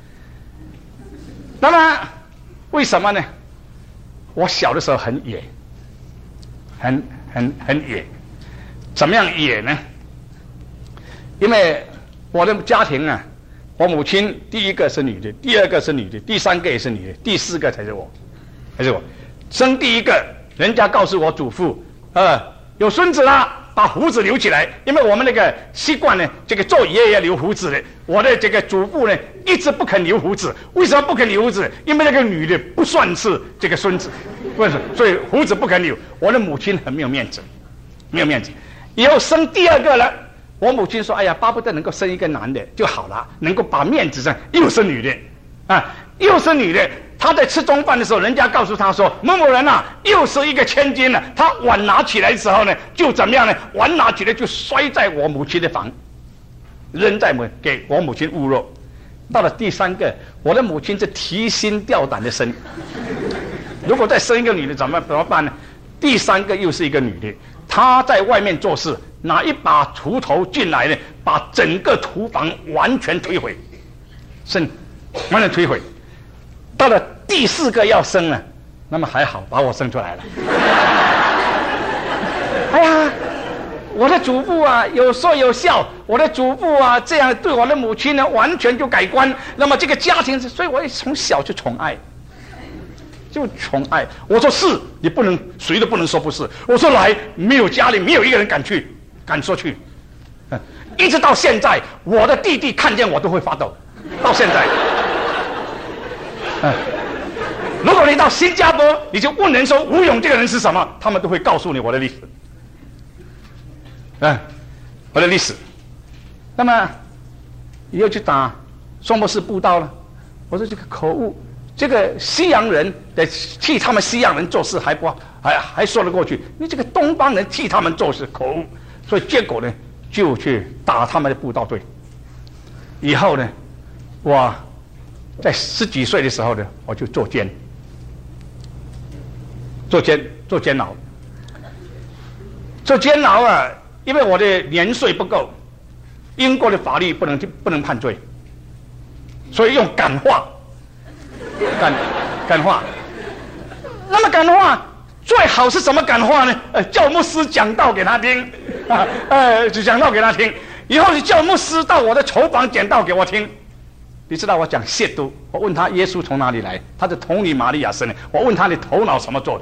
那么为什么呢？我小的时候很野，很很很野。怎么样野呢？因为我的家庭啊，我母亲第一个是女的，第二个是女的，第三个也是女的，第四个才是我，才是我。生第一个，人家告诉我祖父，呃，有孙子啦，把胡子留起来，因为我们那个习惯呢，这个做爷爷留胡子的，我的这个祖父呢，一直不肯留胡子。为什么不肯留胡子？因为那个女的不算是这个孙子，为什么？所以胡子不肯留。我的母亲很没有面子，没有面子。以后生第二个了，我母亲说：“哎呀，巴不得能够生一个男的就好了，能够把面子上。”又是女的，啊，又是女的。她在吃中饭的时候，人家告诉她说：“某某人啊，又是一个千金了。”她碗拿起来的时候呢，就怎么样呢？碗拿起来就摔在我母亲的房，扔在我给我母亲侮辱。到了第三个，我的母亲是提心吊胆的生。如果再生一个女的，怎么怎么办呢？第三个又是一个女的。他在外面做事，拿一把锄头进来呢，把整个厨房完全摧毁，生完全摧毁。到了第四个要生了，那么还好，把我生出来了。哎呀，我的祖父啊，有说有笑，我的祖父啊，这样对我的母亲呢，完全就改观。那么这个家庭，所以我也从小就宠爱。就宠爱，我说是，你不能，谁都不能说不是。我说来，没有家里没有一个人敢去，敢说去，嗯，一直到现在，我的弟弟看见我都会发抖，到现在。嗯，如果你到新加坡，你就问人说吴勇这个人是什么，他们都会告诉你我的历史，嗯，我的历史。那么，以后去打双博士布道了，我说这个口误。这个西洋人的替他们西洋人做事还不还还说得过去，你这个东方人替他们做事口误，所以结果呢就去打他们的布道队。以后呢，我在十几岁的时候呢，我就做监，做监做监牢，做监牢啊！因为我的年岁不够，英国的法律不能不能判罪，所以用感化。感感化，那么感化最好是什么感化呢？呃，叫牧师讲道给他听，啊，呃，就讲道给他听。以后就叫牧师到我的厨房讲道给我听。你知道我讲亵渎，我问他耶稣从哪里来，他的童女玛利亚生的。我问他你头脑什么做的？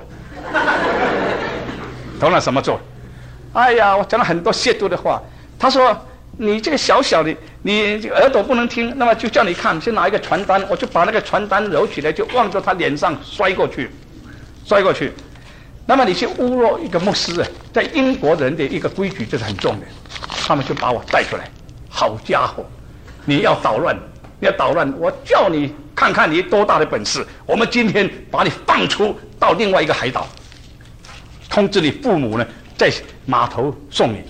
头脑什么做的？哎呀，我讲了很多亵渎的话。他说你这个小小的，你这个耳朵不能听，那么就叫你看，先拿一个传单，我就把那个传单揉起来，就往着他脸上摔过去，摔过去。那么你去侮辱一个牧师啊，在英国人的一个规矩就是很重的，他们就把我带出来。好家伙，你要捣乱，你要捣乱，我叫你看看你多大的本事！我们今天把你放出到另外一个海岛，通知你父母呢，在码头送你。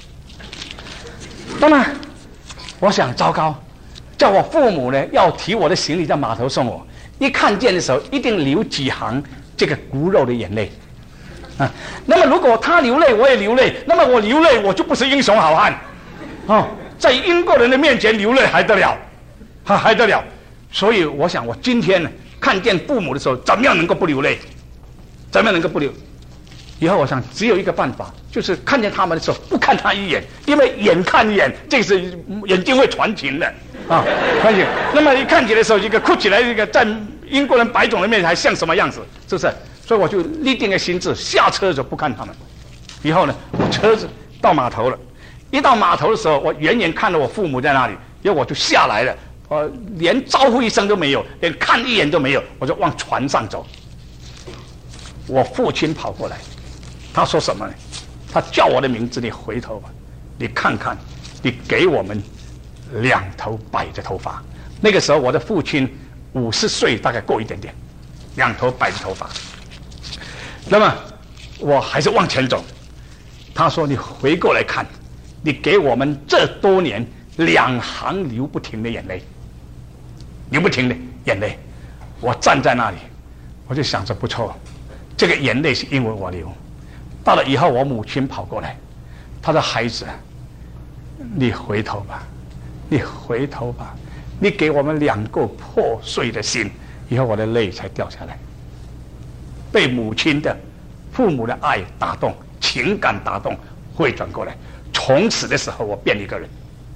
那么，我想糟糕，叫我父母呢要提我的行李在码头送我，一看见的时候一定流几行这个骨肉的眼泪。啊，那么如果他流泪，我也流泪，那么我流泪，我就不是英雄好汉，哦，在英国人的面前流泪还得了，还还得了。所以我想，我今天呢看见父母的时候，怎么样能够不流泪？怎么样能够不流？以后我想只有一个办法，就是看见他们的时候不看他一眼，因为眼看眼，这是眼睛会传情的啊，传情。那么一看起来的时候，一个哭起来，一个在英国人白种的面前还像什么样子？是不是？所以我就立定个心志，下车的时候不看他们。以后呢，我车子到码头了，一到码头的时候，我远远看到我父母在那里，然后我就下来了，我连招呼一声都没有，连看一眼都没有，我就往船上走。我父亲跑过来，他说什么呢？他叫我的名字，你回头吧，你看看，你给我们两头白的头发。那个时候我的父亲五十岁，大概够一点点，两头白的头发。那么我还是往前走。他说：“你回过来看，你给我们这多年两行流不停的眼泪，流不停的眼泪。”我站在那里，我就想着不错，这个眼泪是因为我流。到了以后，我母亲跑过来，她的孩子，你回头吧，你回头吧，你给我们两个破碎的心。以后我的泪才掉下来。被母亲的、父母的爱打动，情感打动，会转过来。从此的时候，我变一个人。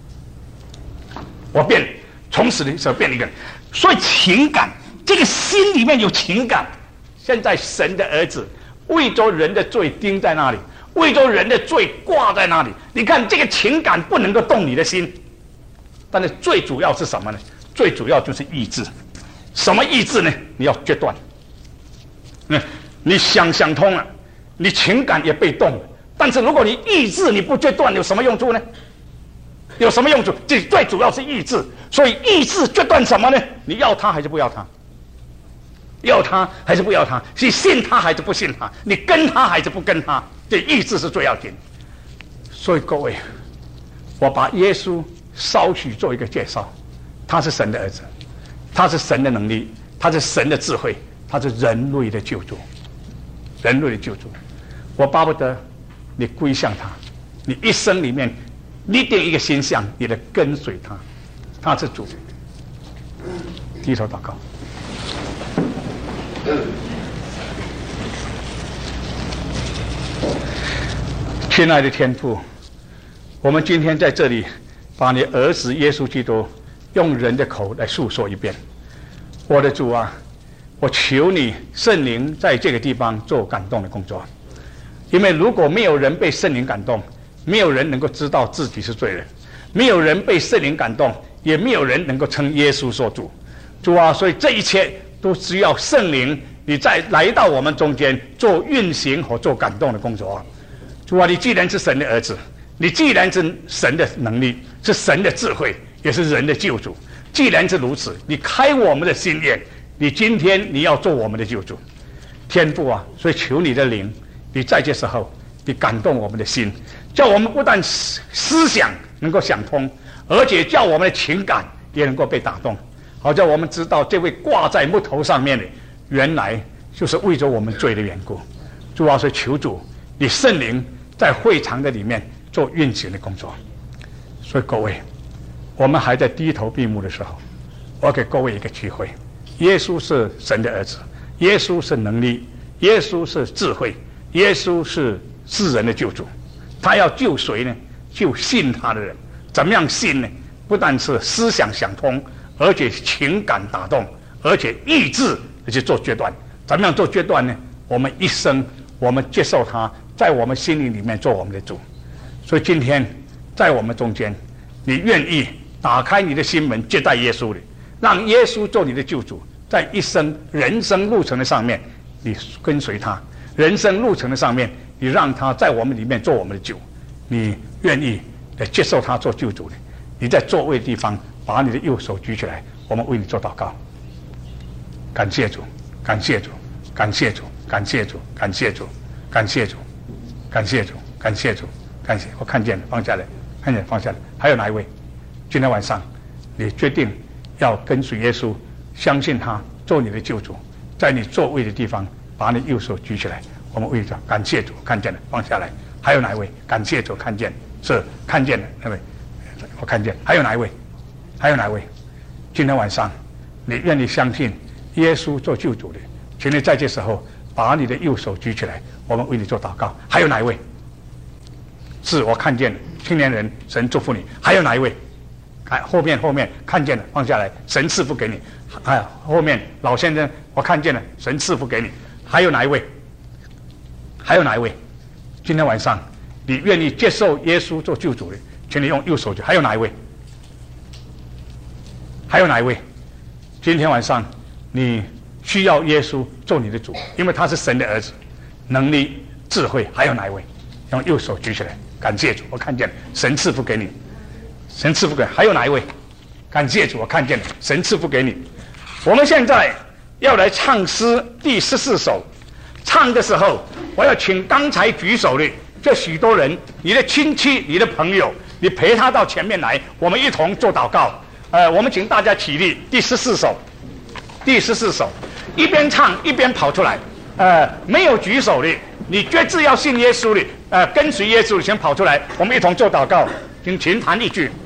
我变，从此的时候变一个人。所以情感，这个心里面有情感。现在神的儿子为着人的罪钉在那里，为着人的罪挂在那里。你看这个情感不能够动你的心，但是最主要是什么呢？最主要就是意志。什么意志呢？你要决断。嗯，你想想通了，你情感也被动了。但是如果你意志你不决断，有什么用处呢？有什么用处？这最主要是意志。所以意志决断什么呢？你要他还是不要他？要他还是不要他？你信他还是不信他？你跟他还是不跟他？这意志是最要紧。所以各位，我把耶稣稍许做一个介绍，他是神的儿子，他是神的能力，他是神的智慧，他是人类的救主，人类的救主。我巴不得你归向他，你一生里面立定一个心向，你的跟随他，他是主。低头祷告。亲爱的天父，我们今天在这里把你儿子耶稣基督用人的口来诉说一遍。我的主啊，我求你圣灵在这个地方做感动的工作，因为如果没有人被圣灵感动，没有人能够知道自己是罪人，没有人被圣灵感动，也没有人能够称耶稣做主。主啊，所以这一切都需要圣灵你再来到我们中间做运行和做感动的工作。主啊，你既然是神的儿子，你既然是神的能力，是神的智慧，也是人的救主。既然是如此，你开我们的心眼，你今天你要做我们的救主。天父啊，所以求你的灵，你在这时候你感动我们的心，叫我们不但思想能够想通，而且叫我们的情感也能够被打动，好叫我们知道这位挂在木头上面的原来就是为着我们罪的缘故。主啊，所以求主你圣灵在会场的里面做运行的工作。所以各位，我们还在低头闭目的时候，我给各位一个机会。耶稣是神的儿子，耶稣是能力，耶稣是智慧，耶稣是世人的救主。他要救谁呢？救信他的人。怎么样信呢？不但是思想想通，而且情感打动，而且意志去做决断。怎么样做决断呢？我们一生我们接受他，在我们心灵里面做我们的主。所以今天在我们中间， 你愿意打开你的心门接待耶稣的，让耶稣做你的救主，在一生人生路程的上面，你跟随他，人生路程的上面，你让他在我们里面做我们的主，你愿意来接受他做救主的，你在座位的地方把你的右手举起来，我们为你做祷告。感谢主，感谢主，感谢主，感谢主，感谢主，感谢主，感谢主，感谢主，感谢。我看见了，放下来，看见放下来。还有哪一位？今天晚上你决定要跟随耶稣，相信他做你的救主，在你座位的地方把你右手举起来，我们为你感谢主，看见了，放下来。还有哪一位？感谢主，看见是看见了那位，我看见。还有哪一位？还有哪一位？今天晚上你愿意相信耶稣做救主的，请你在这时候把你的右手举起来，我们为你做祷告。还有哪一位？是我看见了，青年人，神祝福你。还有哪一位？哎，后面后面看见了，放下来，神赐福给你。哎，后面老先生，我看见了，神赐福给你。还有哪一位？还有哪一位？今天晚上你愿意接受耶稣做救主的，请你用右手举。还有哪一位？还有哪一位？今天晚上你需要耶稣做你的主，因为他是神的儿子，能力、智慧。还有哪一位？用右手举起来，感谢主，我看见了，神赐福给你，神赐福给你。还有哪一位？感谢主，我看见了，神赐福给你。我们现在要来唱诗第十四首，唱的时候，我要请刚才举手的这许多人，你的亲戚、你的朋友，你陪他到前面来，我们一同做祷告。呃，我们请大家起立，第十四首，第十四首，一边唱一边跑出来。呃，没有举手的，你决志要信耶稣的，呃，跟随耶稣的，先跑出来，我们一同做祷告。请琴弹一句。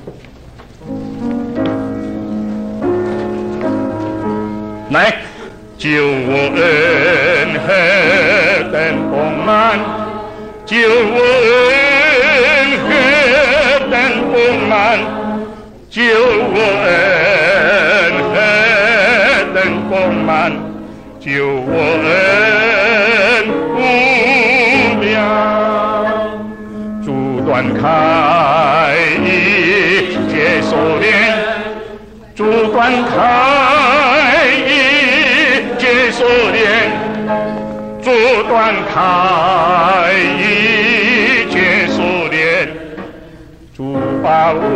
来，救我恩何等丰满，救我恩何等丰满，救我恩何等丰满，救我恩无量，阻断开一切锁链，阻断开一切锁链，阻断开一切锁链，主把我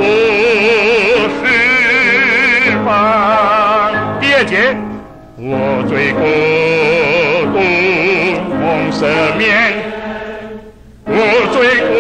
释放。第二节，我罪过都蒙赦免，我罪过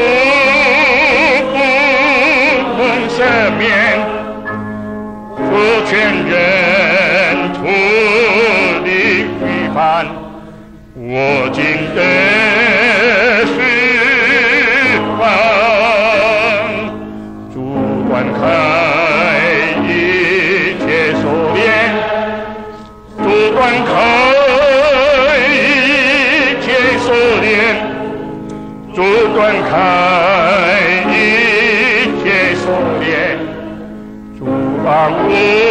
都蒙赦免，主全人脱离虚幻，我今得释放，主断开一切锁链，主断开一切锁链，主断开一切锁链，主把我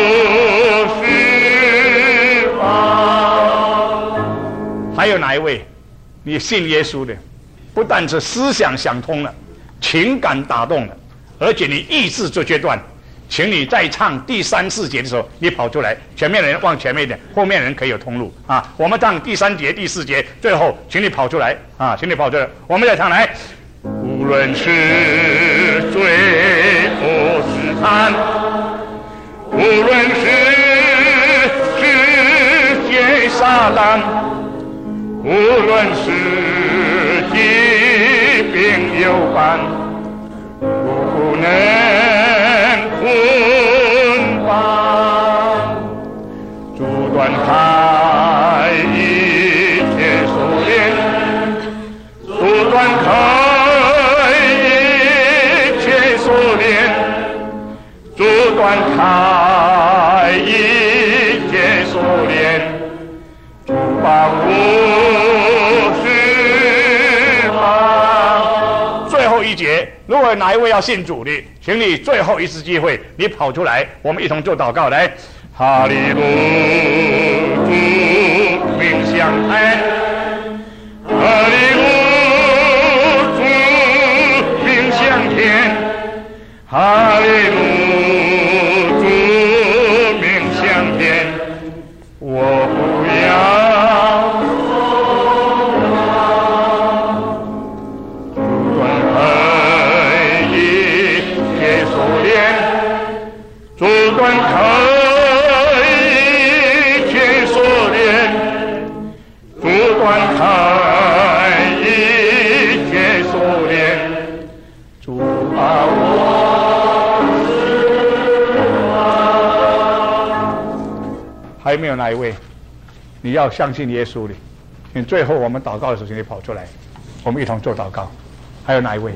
释放。还有哪一位？你信耶稣的，不但是思想想通了，情感打动了，而且你意志做决断，请你在唱第三四节的时候，你跑出来，前面的人往前面一点，后面的人可以有通路啊。我们唱第三节、第四节，最后请你跑出来啊，请你跑出来，我们再唱来。无论是罪或是贪，无论是世界撒旦，无论是疾病有伴，不能捆绑，阻断开一切锁链，阻断开一切锁链，阻断开一切锁链，主把我释放。最后一节，如果哪一位要信主的，请你最后一次机会，你跑出来，我们一同做祷告。来，哈利路主名相爱，哈利路主名相天，哈利路。 还有没有哪一位？你要相信耶稣的。你最后我们祷告的时候，请你跑出来，我们一同做祷告。还有哪一位？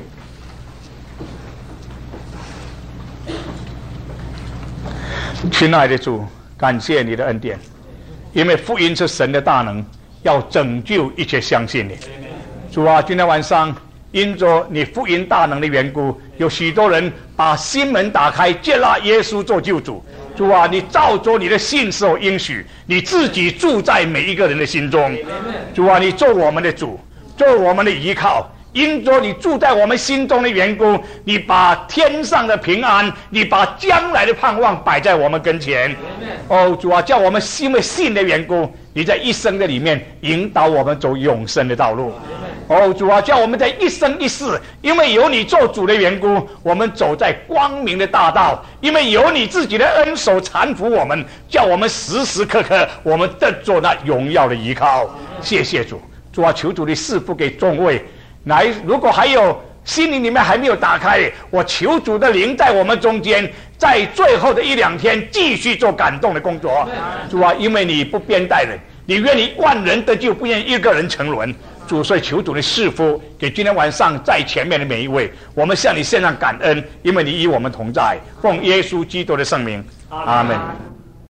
亲爱的主，感谢你的恩典，因为福音是神的大能，要拯救一切相信你。主啊，今天晚上因着你福音大能的缘故，有许多人把心门打开，接纳耶稣做救主。主啊，你照着你的信所应许，你自己住在每一个人的心中。主啊，你做我们的主，做我们的依靠。因着你住在我们心中的缘故，你把天上的平安，你把将来的盼望摆在我们跟前。哦，主啊，叫我们因为信的缘故，你在一生的里面引导我们走永生的道路。哦，主啊，叫我们在一生一世，因为有你做主的缘故，我们走在光明的大道。因为有你自己的恩手搀扶我们，叫我们时时刻刻我们得做那荣耀的依靠。谢谢主，主啊，求主你赐福给众位。来，如果还有心灵里面还没有打开，我求主的灵在我们中间，在最后的一两天继续做感动的工作。主啊，因为你不偏待人，你愿意万人得救，不愿意一个人沉沦。主，所以求主的赐福给今天晚上在前面的每一位，我们向你献上感恩，因为你与我们同在。奉耶稣基督的圣名，阿们。